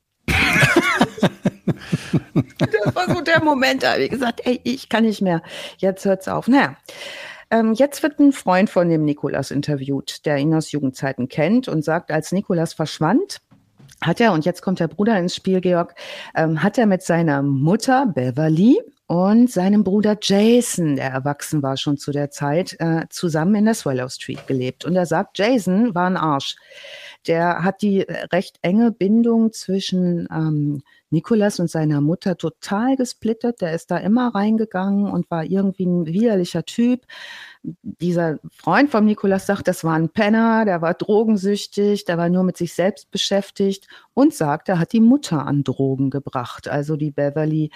Das war so der Moment, da habe ich gesagt, ey, ich kann nicht mehr, jetzt hört's auf. Naja, jetzt wird ein Freund von dem Nicolas interviewt, der ihn aus Jugendzeiten kennt und sagt, als Nicolas verschwand, hat er, und jetzt kommt der Bruder ins Spiel, Georg, hat er mit seiner Mutter Beverly und seinem Bruder Jason, der erwachsen war schon zu der Zeit, zusammen in der Swallow Street gelebt. Und er sagt, Jason war ein Arsch. Der hat die recht enge Bindung zwischen Nicolas und seiner Mutter total gesplittert. Der ist da immer reingegangen und war irgendwie ein widerlicher Typ. Dieser Freund von Nicolas sagt, das war ein Penner, der war drogensüchtig, der war nur mit sich selbst beschäftigt und sagt, er hat die Mutter an Drogen gebracht. Also die Beverly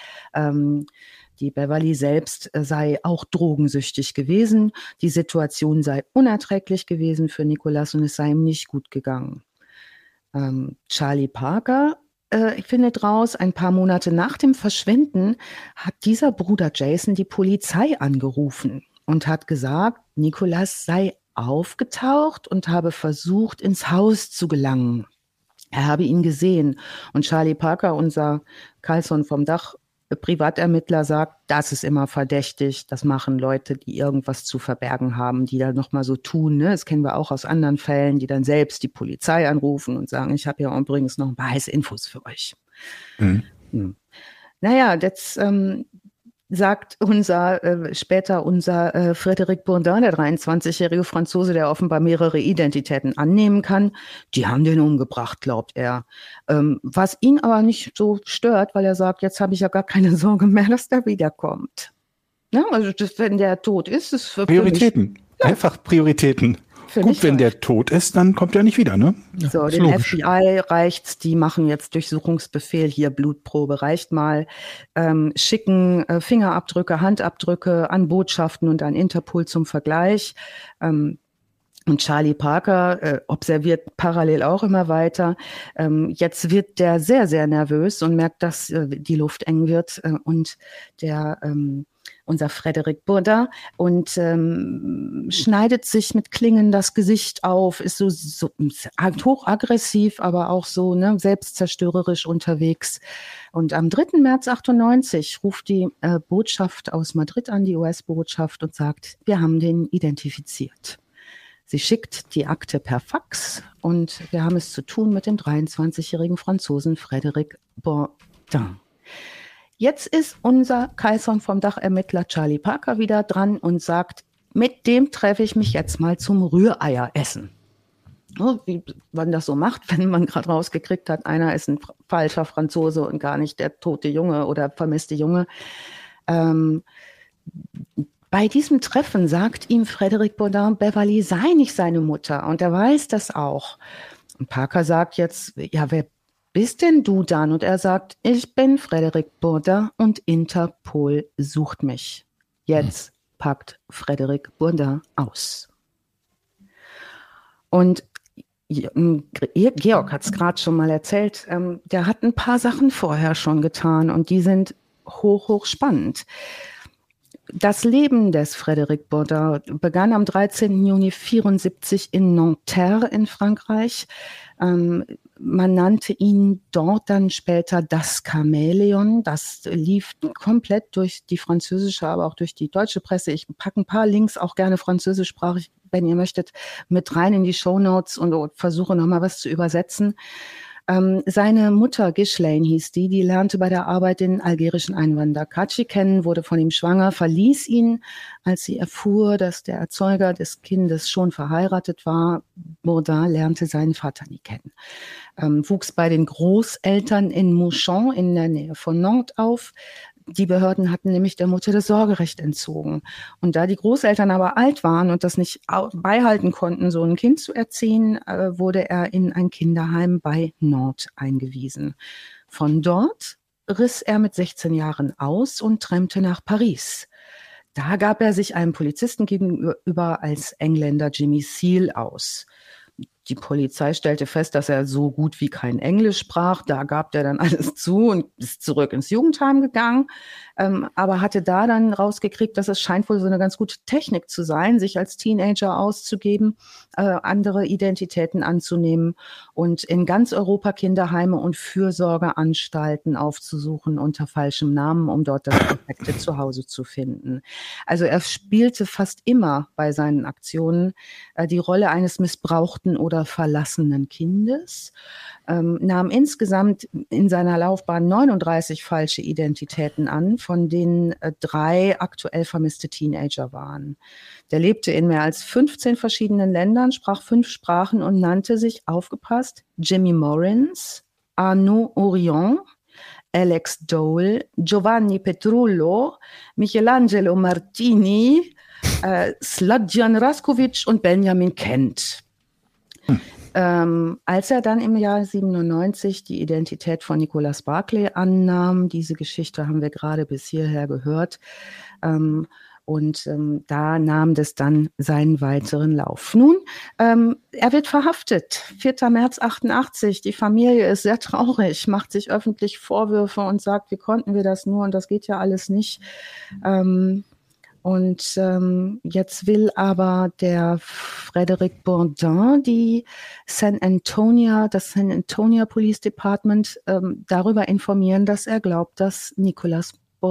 selbst sei auch drogensüchtig gewesen. Die Situation sei unerträglich gewesen für Nicolas und es sei ihm nicht gut gegangen. Charlie Parker findet raus, ein paar Monate nach dem Verschwinden hat dieser Bruder Jason die Polizei angerufen und hat gesagt, Nicolas sei aufgetaucht und habe versucht, ins Haus zu gelangen. Er habe ihn gesehen. Und Charlie Parker, unser Carlson vom Dach, Privatermittler, sagt, das ist immer verdächtig. Das machen Leute, die irgendwas zu verbergen haben, die da nochmal so tun. Ne? Das kennen wir auch aus anderen Fällen, die dann selbst die Polizei anrufen und sagen, ich habe ja übrigens noch ein paar heiße Infos für euch. Mhm. Naja, jetzt sagt später unser Frédéric Bourdin, der 23-jährige Franzose, der offenbar mehrere Identitäten annehmen kann, die haben den umgebracht, glaubt er. Was ihn aber nicht so stört, weil er sagt, jetzt habe ich ja gar keine Sorge mehr, dass der wiederkommt. Ja, also wenn der tot ist, ist für Prioritäten. Einfach Prioritäten. Gut, wenn der tot ist, dann kommt er nicht wieder, ne? So, dem FBI reicht's, die machen jetzt Durchsuchungsbefehl, hier Blutprobe reicht mal, schicken Fingerabdrücke, Handabdrücke an Botschaften und an Interpol zum Vergleich. Und Charlie Parker observiert parallel auch immer weiter. Jetzt wird der sehr, sehr nervös und merkt, dass die Luft eng wird und unser Frédéric Bourdin und schneidet sich mit Klingen das Gesicht auf, ist so hochaggressiv, aber auch so selbstzerstörerisch unterwegs. Und am 3. März 98 ruft die Botschaft aus Madrid an, die US-Botschaft, und sagt, wir haben den identifiziert. Sie schickt die Akte per Fax und wir haben es zu tun mit dem 23-jährigen Franzosen Frédéric Bourdin. Jetzt ist unser Kaiser vom Dachermittler Charlie Parker wieder dran und sagt, mit dem treffe ich mich jetzt mal zum Rühreieressen. Wie man das so macht, wenn man gerade rausgekriegt hat, einer ist ein falscher Franzose und gar nicht der tote Junge oder vermisste Junge. Bei diesem Treffen sagt ihm Frédéric Bourdin, Beverly sei nicht seine Mutter und er weiß das auch. Und Parker sagt jetzt, ja, wer bist denn du dann? Und er sagt, ich bin Frédéric Bourdin und Interpol sucht mich. Jetzt packt Frédéric Bourdin aus. Und Georg hat es gerade schon mal erzählt, der hat ein paar Sachen vorher schon getan und die sind hoch spannend. Das Leben des Frédéric Bourdin begann am 13. Juni 1974 in Nanterre in Frankreich. Man nannte ihn dort dann später das Chamäleon. Das lief komplett durch die französische, aber auch durch die deutsche Presse. Ich packe ein paar Links, auch gerne französischsprachig, wenn ihr möchtet, mit rein in die Shownotes und versuche nochmal was zu übersetzen. Seine Mutter, Ghislaine hieß die lernte bei der Arbeit den algerischen Einwanderer Kaci kennen, wurde von ihm schwanger, verließ ihn, als sie erfuhr, dass der Erzeuger des Kindes schon verheiratet war. Bourdin lernte seinen Vater nie kennen. Wuchs bei den Großeltern in Mouchon in der Nähe von Nantes auf. Die Behörden hatten nämlich der Mutter das Sorgerecht entzogen. Und da die Großeltern aber alt waren und das nicht beibehalten konnten, so ein Kind zu erziehen, wurde er in ein Kinderheim bei Nantes eingewiesen. Von dort riss er mit 16 Jahren aus und trennte nach Paris. Da gab er sich einem Polizisten gegenüber als Engländer Jimmy Seal aus. Die Polizei stellte fest, dass er so gut wie kein Englisch sprach. Da gab er dann alles zu und ist zurück ins Jugendheim gegangen. Aber hatte da dann rausgekriegt, dass es scheint wohl so eine ganz gute Technik zu sein, sich als Teenager auszugeben, andere Identitäten anzunehmen und in ganz Europa Kinderheime und Fürsorgeanstalten aufzusuchen unter falschem Namen, um dort das perfekte Zuhause zu finden. Also er spielte fast immer bei seinen Aktionen die Rolle eines missbrauchten oder verlassenen Kindes, nahm insgesamt in seiner Laufbahn 39 falsche Identitäten an, von denen 3 aktuell vermisste Teenager waren. Der lebte in mehr als 15 verschiedenen Ländern, sprach 5 Sprachen und nannte sich, aufgepasst, Jimmy Morins, Arnaud Orion, Alex Dole, Giovanni Petrullo, Michelangelo Martini, Sladjan Raskovic und Benjamin Kent. Als er dann im Jahr 97 die Identität von Nicolas Barclay annahm, diese Geschichte haben wir gerade bis hierher gehört, da nahm das dann seinen weiteren Lauf. Nun, er wird verhaftet, 4. März 88. Die Familie ist sehr traurig, macht sich öffentlich Vorwürfe und sagt, wie konnten wir das nur und das geht ja alles nicht. Jetzt will aber der Frédéric Bourdin das San Antonio Police Department darüber informieren, dass er glaubt, dass Nicolas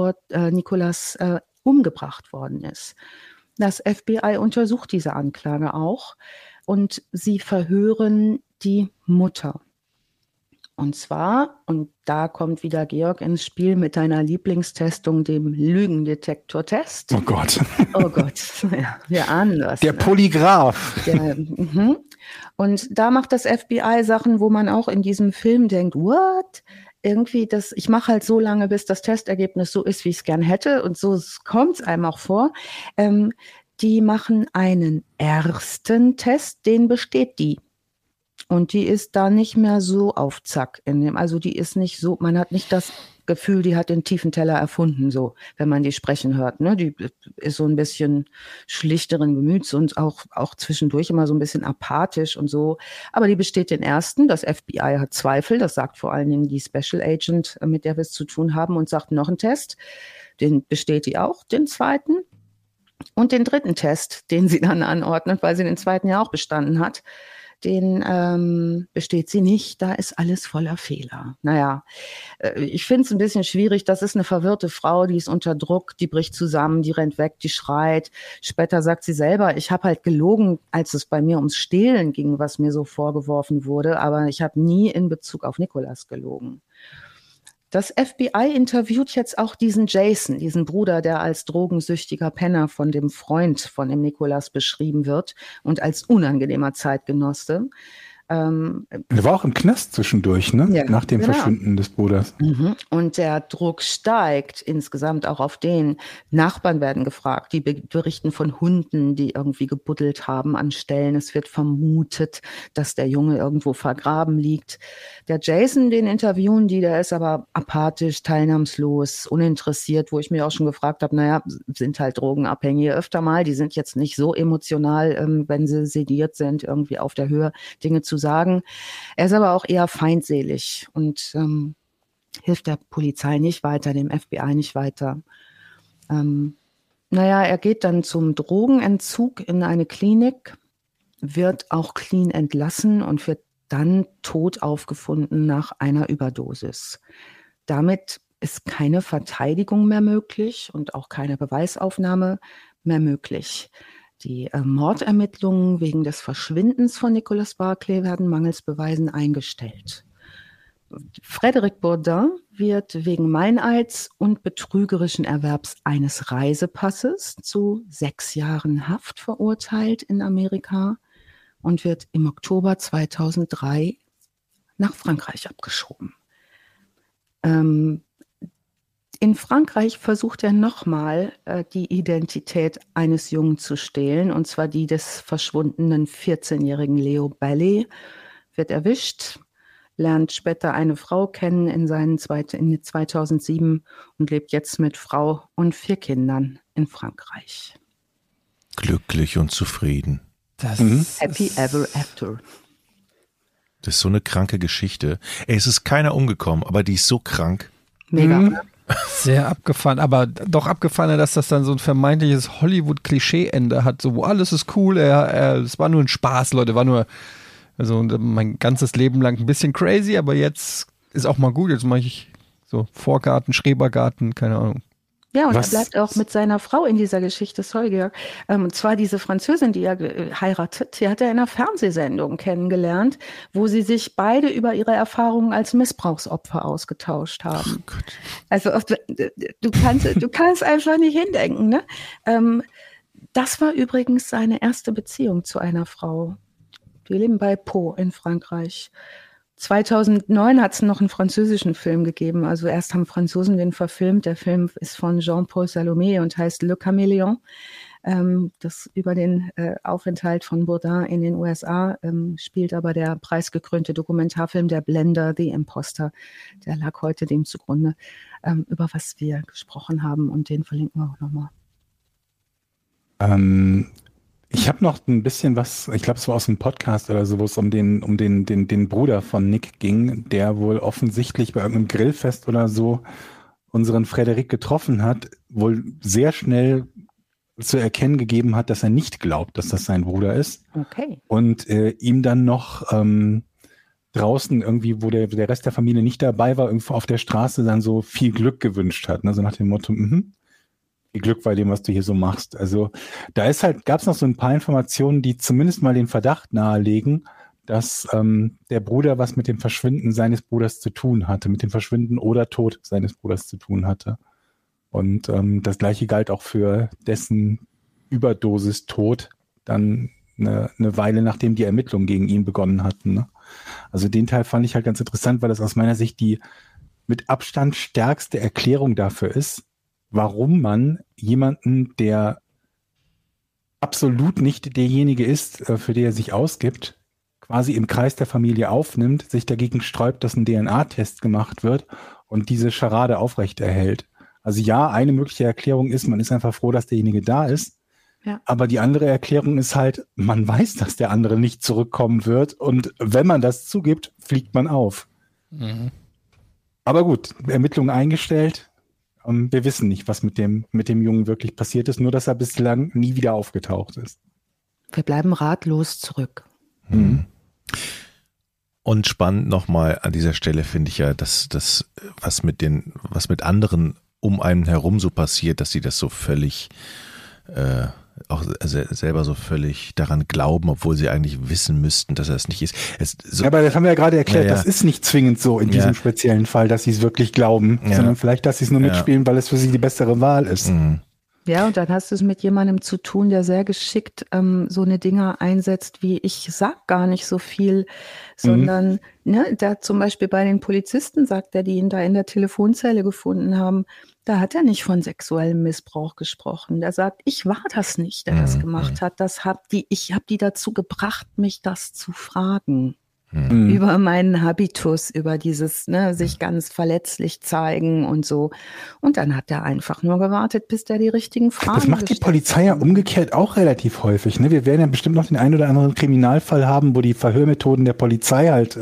umgebracht worden ist. Das FBI untersucht diese Anklage auch und sie verhören die Mutter. Und zwar, und da kommt wieder Georg ins Spiel mit deiner Lieblingstestung, dem Lügendetektor-Test. Oh Gott. Oh Gott, ja, wir ahnen das. Der Polygraph. Und da macht das FBI Sachen, wo man auch in diesem Film denkt, what? Irgendwie ich mache halt so lange, bis das Testergebnis so ist, wie ich es gern hätte. Und so kommt es einem auch vor. Die machen einen ersten Test, den besteht die. Und die ist da nicht mehr so auf Zack. Also die ist nicht so, man hat nicht das Gefühl, die hat den tiefen Teller erfunden, so, wenn man die sprechen hört. Ne? Die ist so ein bisschen schlichteren Gemüts und auch zwischendurch immer so ein bisschen apathisch und so. Aber die besteht den ersten. Das FBI hat Zweifel. Das sagt vor allen Dingen die Special Agent, mit der wir es zu tun haben, und sagt noch einen Test. Den besteht die auch, den zweiten. Und den dritten Test, den sie dann anordnet, weil sie den zweiten ja auch bestanden hat, den besteht sie nicht, da ist alles voller Fehler. Naja, ich finde es ein bisschen schwierig, das ist eine verwirrte Frau, die ist unter Druck, die bricht zusammen, die rennt weg, die schreit. Später sagt sie selber, ich habe halt gelogen, als es bei mir ums Stehlen ging, was mir so vorgeworfen wurde, aber ich habe nie in Bezug auf Nicolas gelogen. Das FBI interviewt jetzt auch diesen Jason, diesen Bruder, der als drogensüchtiger Penner von dem Freund von dem Nicolas beschrieben wird und als unangenehmer Zeitgenosse. Der war auch im Knast zwischendurch, ne? Ja, nach dem genau. Verschwinden des Bruders. Und der Druck steigt insgesamt auch auf den. Nachbarn werden gefragt, die berichten von Hunden, die irgendwie gebuddelt haben an Stellen. Es wird vermutet, dass der Junge irgendwo vergraben liegt. Der Jason, den interviewen die, der ist aber apathisch, teilnahmslos, uninteressiert, wo ich mir auch schon gefragt habe, naja, sind halt Drogenabhängige öfter mal, die sind jetzt nicht so emotional, wenn sie sediert sind, irgendwie auf der Höhe Dinge zu sagen. Er ist aber auch eher feindselig und hilft der Polizei nicht weiter, dem FBI nicht weiter. Er geht dann zum Drogenentzug in eine Klinik, wird auch clean entlassen und wird dann tot aufgefunden nach einer Überdosis. Damit ist keine Verteidigung mehr möglich und auch keine Beweisaufnahme mehr möglich. Die Mordermittlungen wegen des Verschwindens von Nicolas Barclay werden mangels Beweisen eingestellt. Frédéric Bourdin wird wegen Meineids und betrügerischen Erwerbs eines Reisepasses zu 6 Jahren Haft verurteilt in Amerika und wird im Oktober 2003 nach Frankreich abgeschoben. In Frankreich versucht er nochmal, die Identität eines Jungen zu stehlen, und zwar die des verschwundenen 14-jährigen Leo Ballet, wird erwischt, lernt später eine Frau kennen in 2007 und lebt jetzt mit Frau und 4 Kindern in Frankreich. Glücklich und zufrieden. Happy ever after. Das ist so eine kranke Geschichte. Es ist keiner umgekommen, aber die ist so krank. Mega. Sehr abgefahren, aber doch abgefahrener, dass das dann so ein vermeintliches Hollywood-Klischee-Ende hat, so wo alles ist cool, es war nur ein Spaß, Leute, also mein ganzes Leben lang ein bisschen crazy, aber jetzt ist auch mal gut, jetzt mache ich so Vorgarten, Schrebergarten, keine Ahnung. Ja, und er bleibt auch mit seiner Frau in dieser Geschichte, sorry Georg, und zwar diese Französin, die er heiratet, die hat er in einer Fernsehsendung kennengelernt, wo sie sich beide über ihre Erfahrungen als Missbrauchsopfer ausgetauscht haben. Oh Gott. Also du kannst einfach nicht hindenken, ne? Das war übrigens seine erste Beziehung zu einer Frau. Die leben bei Pau in Frankreich. 2009 hat es noch einen französischen Film gegeben. Also erst haben Franzosen den verfilmt. Der Film ist von Jean-Paul Salomé und heißt Le Caméléon. Das über den Aufenthalt von Bourdin in den USA spielt aber der preisgekrönte Dokumentarfilm Der Blender, The Imposter. Der lag heute dem zugrunde, über was wir gesprochen haben, und den verlinken wir auch nochmal. Ich habe noch ein bisschen was, ich glaube, es war aus einem Podcast oder so, wo es um den Bruder von Nick ging, der wohl offensichtlich bei irgendeinem Grillfest oder so unseren Frédéric getroffen hat, wohl sehr schnell zu erkennen gegeben hat, dass er nicht glaubt, dass das sein Bruder ist. Okay. Und ihm dann noch draußen irgendwie, wo der Rest der Familie nicht dabei war, irgendwo auf der Straße dann so viel Glück gewünscht hat. Ne? So nach dem Motto, viel Glück bei dem, was du hier so machst. Also da gab es noch so ein paar Informationen, die zumindest mal den Verdacht nahelegen, dass der Bruder was mit dem Verschwinden seines Bruders zu tun hatte, mit dem Verschwinden oder Tod seines Bruders zu tun hatte. Und das Gleiche galt auch für dessen Überdosis-Tod dann eine Weile, nachdem die Ermittlungen gegen ihn begonnen hatten. Ne? Also den Teil fand ich halt ganz interessant, weil das aus meiner Sicht die mit Abstand stärkste Erklärung dafür ist, warum man jemanden, der absolut nicht derjenige ist, für den er sich ausgibt, quasi im Kreis der Familie aufnimmt, sich dagegen sträubt, dass ein DNA-Test gemacht wird und diese Scharade aufrechterhält. Also ja, eine mögliche Erklärung ist, man ist einfach froh, dass derjenige da ist. Ja. Aber die andere Erklärung ist halt, man weiß, dass der andere nicht zurückkommen wird, und wenn man das zugibt, fliegt man auf. Mhm. Aber gut, Ermittlungen eingestellt. Wir wissen nicht, was mit dem Jungen wirklich passiert ist, nur dass er bislang nie wieder aufgetaucht ist. Wir bleiben ratlos zurück. Mhm. Und spannend nochmal an dieser Stelle finde ich ja, dass das, was mit anderen um einen herum so passiert, dass sie das so völlig auch selber so völlig daran glauben, obwohl sie eigentlich wissen müssten, dass er es nicht ist. Ja, aber das haben wir ja gerade erklärt, das ist nicht zwingend so in diesem speziellen Fall, dass sie es wirklich glauben, sondern vielleicht, dass sie es nur mitspielen, weil es für sie die bessere Wahl ist. Mhm. Ja, und dann hast du es mit jemandem zu tun, der sehr geschickt so eine Dinger einsetzt, wie ich sag gar nicht so viel, sondern da zum Beispiel bei den Polizisten sagt er, die ihn da in der Telefonzelle gefunden haben, da hat er nicht von sexuellem Missbrauch gesprochen. Der sagt, ich war das nicht, der das gemacht hat. Ich habe die dazu gebracht, mich das zu fragen. Über meinen Habitus, über dieses sich ganz verletzlich zeigen und so. Und dann hat er einfach nur gewartet, bis der die richtigen Fragen Das macht die Polizei ja umgekehrt auch relativ häufig. Ne? Wir werden ja bestimmt noch den einen oder anderen Kriminalfall haben, wo die Verhörmethoden der Polizei halt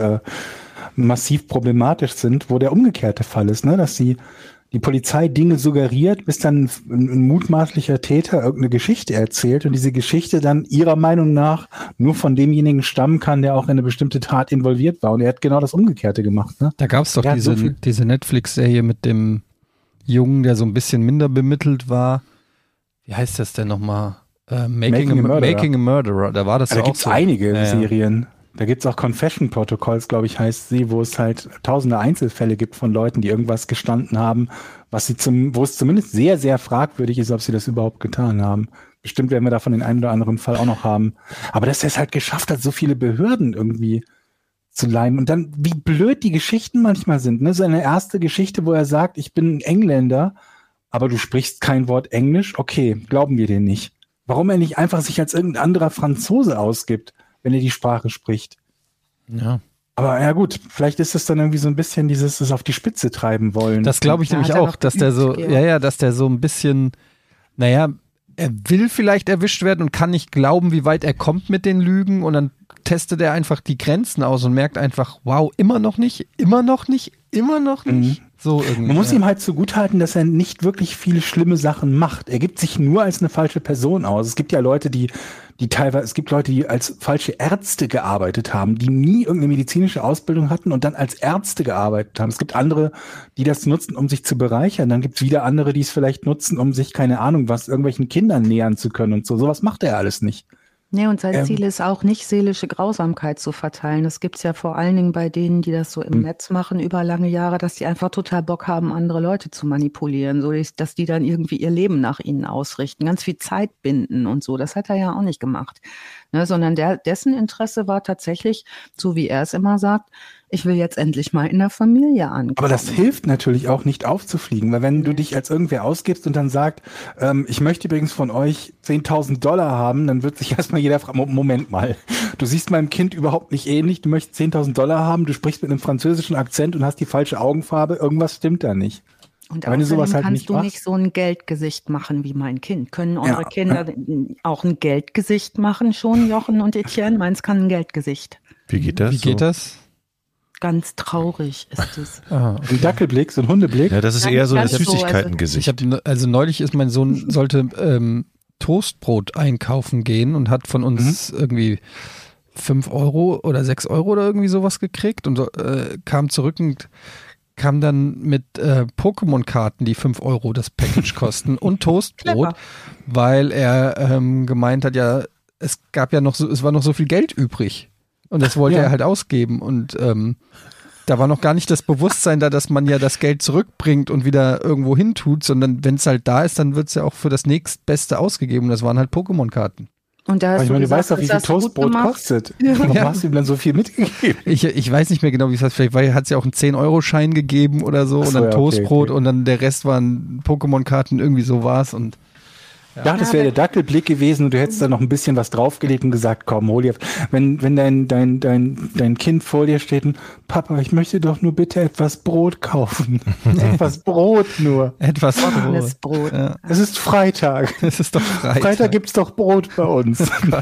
massiv problematisch sind, wo der umgekehrte Fall ist, ne? Dass die Polizei Dinge suggeriert, bis dann ein mutmaßlicher Täter irgendeine Geschichte erzählt und diese Geschichte dann ihrer Meinung nach nur von demjenigen stammen kann, der auch in eine bestimmte Tat involviert war. Und er hat genau das Umgekehrte gemacht. Ne? Da gab es doch diese Netflix-Serie mit dem Jungen, der so ein bisschen minder bemittelt war. Wie heißt das denn nochmal? Making a Murderer. Da war das da auch gibt's so. Einige Serien. Da gibt's auch Confession Protocols, glaube ich, heißt sie, wo es halt tausende Einzelfälle gibt von Leuten, die irgendwas gestanden haben, wo es zumindest sehr, sehr fragwürdig ist, ob sie das überhaupt getan haben. Bestimmt werden wir davon den einen oder anderen Fall auch noch haben. Aber dass er es halt geschafft hat, so viele Behörden irgendwie zu leimen. Und dann, wie blöd die Geschichten manchmal sind. Ne? So eine erste Geschichte, wo er sagt, ich bin ein Engländer, aber du sprichst kein Wort Englisch. Okay, glauben wir dir nicht. Warum er nicht einfach sich als irgendein anderer Franzose ausgibt, wenn er die Sprache spricht. Ja. Aber ja gut, vielleicht ist es dann irgendwie so ein bisschen dieses das auf die Spitze treiben wollen. Das glaube ich nämlich auch, dass der so, dass der so ein bisschen, er will vielleicht erwischt werden und kann nicht glauben, wie weit er kommt mit den Lügen und dann testet er einfach die Grenzen aus und merkt einfach, wow, immer noch nicht. So irgendwie. Man muss ihm halt zugutehalten, dass er nicht wirklich viele schlimme Sachen macht. Er gibt sich nur als eine falsche Person aus. Es gibt ja Leute, die als falsche Ärzte gearbeitet haben, die nie irgendeine medizinische Ausbildung hatten und dann als Ärzte gearbeitet haben. Es gibt andere, die das nutzen, um sich zu bereichern. Dann gibt es wieder andere, die es vielleicht nutzen, um sich, keine Ahnung was, irgendwelchen Kindern nähern zu können und so. Sowas macht er alles nicht. Nee, und sein Ziel ist auch nicht, seelische Grausamkeit zu verteilen. Das gibt's ja vor allen Dingen bei denen, die das so im Netz machen über lange Jahre, dass die einfach total Bock haben, andere Leute zu manipulieren, so dass die dann irgendwie ihr Leben nach ihnen ausrichten, ganz viel Zeit binden und so. Das hat er ja auch nicht gemacht. Ne, sondern dessen Interesse war tatsächlich, so wie er es immer sagt, ich will jetzt endlich mal in der Familie ankommen. Aber das hilft natürlich auch nicht aufzufliegen, weil wenn du dich als irgendwer ausgibst und dann sagt, ich möchte übrigens von euch $10.000 haben, dann wird sich erstmal jeder fragen, Moment mal, du siehst meinem Kind überhaupt nicht ähnlich, du möchtest $10.000 haben, du sprichst mit einem französischen Akzent und hast die falsche Augenfarbe, irgendwas stimmt da nicht. Und außerdem kannst du nicht so ein Geldgesicht machen wie mein Kind. Können eure Kinder auch ein Geldgesicht machen schon, Jochen und Etienne? Meins kann ein Geldgesicht. Wie geht das? Ganz traurig ist es. Ein Dackelblick, so ein Hundeblick? Ja, das ist eher so ein Süßigkeitengesicht. Neulich ist mein Sohn, sollte Toastbrot einkaufen gehen und hat von uns irgendwie 5 Euro oder 6 Euro oder irgendwie sowas gekriegt und kam zurück und kam dann mit Pokémon-Karten, die 5 Euro das Package kosten und Toastbrot, weil er gemeint hat, ja, es war noch so viel Geld übrig. Und das wollte er halt ausgeben. Und da war noch gar nicht das Bewusstsein da, dass man ja das Geld zurückbringt und wieder irgendwo hin tut, sondern wenn es halt da ist, dann wird es ja auch für das nächstbeste ausgegeben. Und das waren halt Pokémon-Karten. Und da hast du weißt doch, wie viel Toastbrot kostet. Warum hast du ihm dann so viel mitgegeben? Ich weiß nicht mehr genau, wie es heißt. Vielleicht hat es ja auch einen 10-Euro-Schein gegeben oder so und dann Toastbrot und dann der Rest waren Pokémon-Karten, irgendwie so war es. Und ja, das wäre der Dackelblick gewesen und du hättest da noch ein bisschen was draufgelegt und gesagt, komm, hol dir. Wenn dein Kind vor dir steht und Papa, ich möchte doch nur bitte etwas Brot kaufen. Etwas Brot nur. Etwas Brot. Ja. Es ist Freitag. Es ist doch Freitag. Freitag gibt's doch Brot bei uns.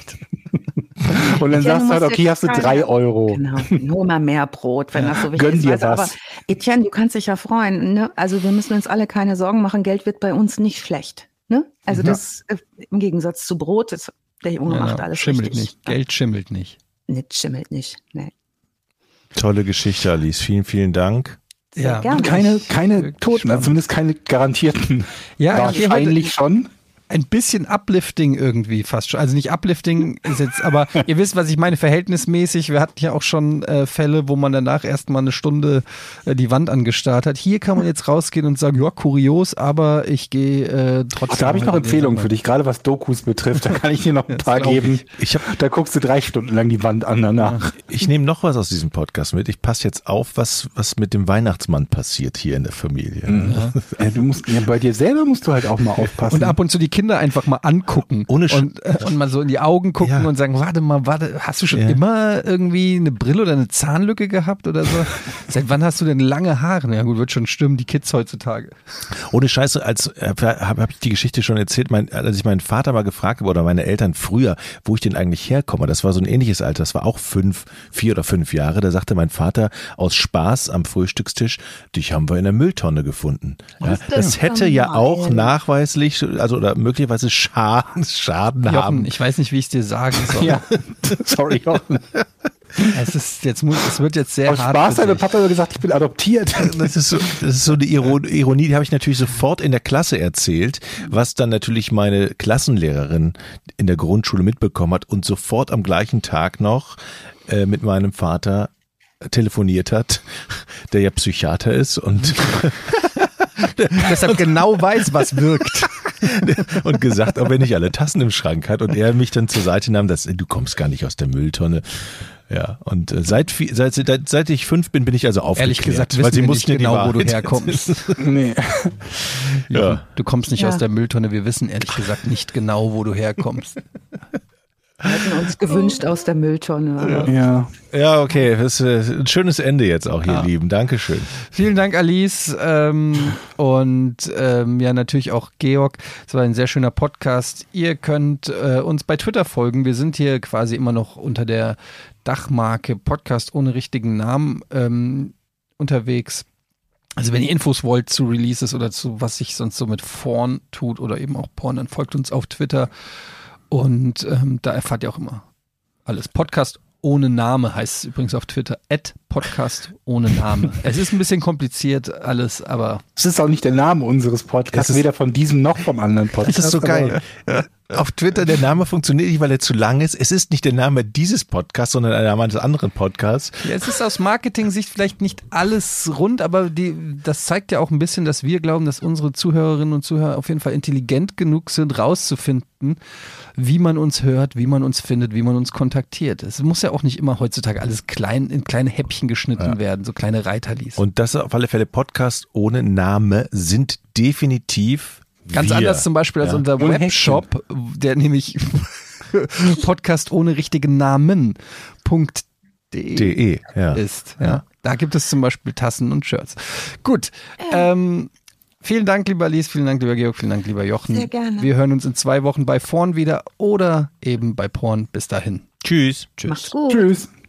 Und dann sagst du halt, okay, hast du 3 Euro. Genau, nur mal mehr Brot, wenn das so wichtig ist. Gönn dir was. Aber Etienne, du kannst dich ja freuen. Ne? Also wir müssen uns alle keine Sorgen machen. Geld wird bei uns nicht schlecht. Ne? Also das im Gegensatz zu Brot, der Junge macht alles schimmelt richtig. Nicht. Geld schimmelt nicht. Schimmelt nicht, nee. Tolle Geschichte, Alice. Vielen, vielen Dank. Sehr gerne. Keine Toten, also zumindest keine garantierten. Ja, wahrscheinlich schon. ein bisschen uplifting irgendwie fast schon. Also nicht uplifting ist jetzt, aber ihr wisst, was ich meine, verhältnismäßig. Wir hatten ja auch schon Fälle, wo man danach erstmal eine Stunde die Wand angestarrt hat. Hier kann man jetzt rausgehen und sagen, ja, kurios, aber ich gehe trotzdem. Da habe ich noch Empfehlungen für dich, gerade was Dokus betrifft. Da kann ich dir noch ein paar geben. Da guckst du 3 Stunden lang die Wand an danach. Ich nehme noch was aus diesem Podcast mit. Ich passe jetzt auf, was mit dem Weihnachtsmann passiert hier in der Familie. Ja, du musst, bei dir selber musst du halt auch mal aufpassen. Und ab und zu die Kinder einfach mal angucken und mal so in die Augen gucken und sagen, warte, hast du schon immer irgendwie eine Brille oder eine Zahnlücke gehabt oder so? Seit wann hast du denn lange Haare? Ja gut, wird schon stimmen, die Kids heutzutage. Ohne Scheiße, habe ich die Geschichte schon erzählt, als ich meinen Vater mal gefragt habe oder meine Eltern früher, wo ich denn eigentlich herkomme. Das war so ein ähnliches Alter, das war auch 4 oder 5 Jahre. Da sagte mein Vater aus Spaß am Frühstückstisch, dich haben wir in der Mülltonne gefunden. Ja, das hätte ja auch nachweislich, also oder möglicherweise Schaden Jochen, haben. Ich weiß nicht, wie ich es dir sagen soll. Ja, sorry, Jochen. Es wird jetzt sehr aus hart. Spaß hat der Papa immer gesagt, ich bin adoptiert. Das ist so eine Ironie, die habe ich natürlich sofort in der Klasse erzählt, was dann natürlich meine Klassenlehrerin in der Grundschule mitbekommen hat und sofort am gleichen Tag noch mit meinem Vater telefoniert hat, der ja Psychiater ist und deshalb genau weiß, was wirkt. Und gesagt, ob er nicht alle Tassen im Schrank hat und er mich dann zur Seite nahm, du kommst gar nicht aus der Mülltonne. Ja, und seit ich 5 bin ich also aufgeklärt. Ehrlich gesagt, wissen weil sie wir mussten nicht genau, wo du Wahrheit herkommst. Nee. Ja. Du kommst nicht aus der Mülltonne, wir wissen ehrlich gesagt nicht genau, wo du herkommst. Wir hätten uns gewünscht aus der Mülltonne. Ja, okay, das ist ein schönes Ende jetzt auch, ihr Lieben. Dankeschön. Vielen Dank, Alice, und natürlich auch Georg. Es war ein sehr schöner Podcast. Ihr könnt uns bei Twitter folgen. Wir sind hier quasi immer noch unter der Dachmarke Podcast ohne richtigen Namen unterwegs. Also wenn ihr Infos wollt zu Releases oder zu was sich sonst so mit Porn tut oder eben auch Porn, dann folgt uns auf Twitter. Und da erfahrt ihr auch immer alles. Podcast ohne Name heißt es übrigens auf Twitter. @Podcast ohne Name. Es ist ein bisschen kompliziert alles, aber... Es ist auch nicht der Name unseres Podcasts, weder von diesem noch vom anderen Podcast. Das ist so geil. Auf Twitter, der Name funktioniert nicht, weil er zu lang ist. Es ist nicht der Name dieses Podcasts, sondern der Name eines anderen Podcasts. Ja, es ist aus Marketing-Sicht vielleicht nicht alles rund, aber das zeigt ja auch ein bisschen, dass wir glauben, dass unsere Zuhörerinnen und Zuhörer auf jeden Fall intelligent genug sind, rauszufinden, wie man uns hört, wie man uns findet, wie man uns kontaktiert. Es muss ja auch nicht immer heutzutage alles in kleine Häppchen geschnitten werden, so kleine Reiterlis. Und das auf alle Fälle Podcasts ohne Name sind definitiv ganz anders zum Beispiel als unser Webshop, der nämlich Podcast ohne richtigen Namen.de ist. Ja. Da gibt es zum Beispiel Tassen und Shirts. Gut. Vielen Dank, lieber Alice, vielen Dank, lieber Georg, vielen Dank, lieber Jochen. Sehr gerne. Wir hören uns in 2 Wochen bei Porn wieder oder eben bei Porn. Bis dahin. Tschüss. Macht's gut. Tschüss.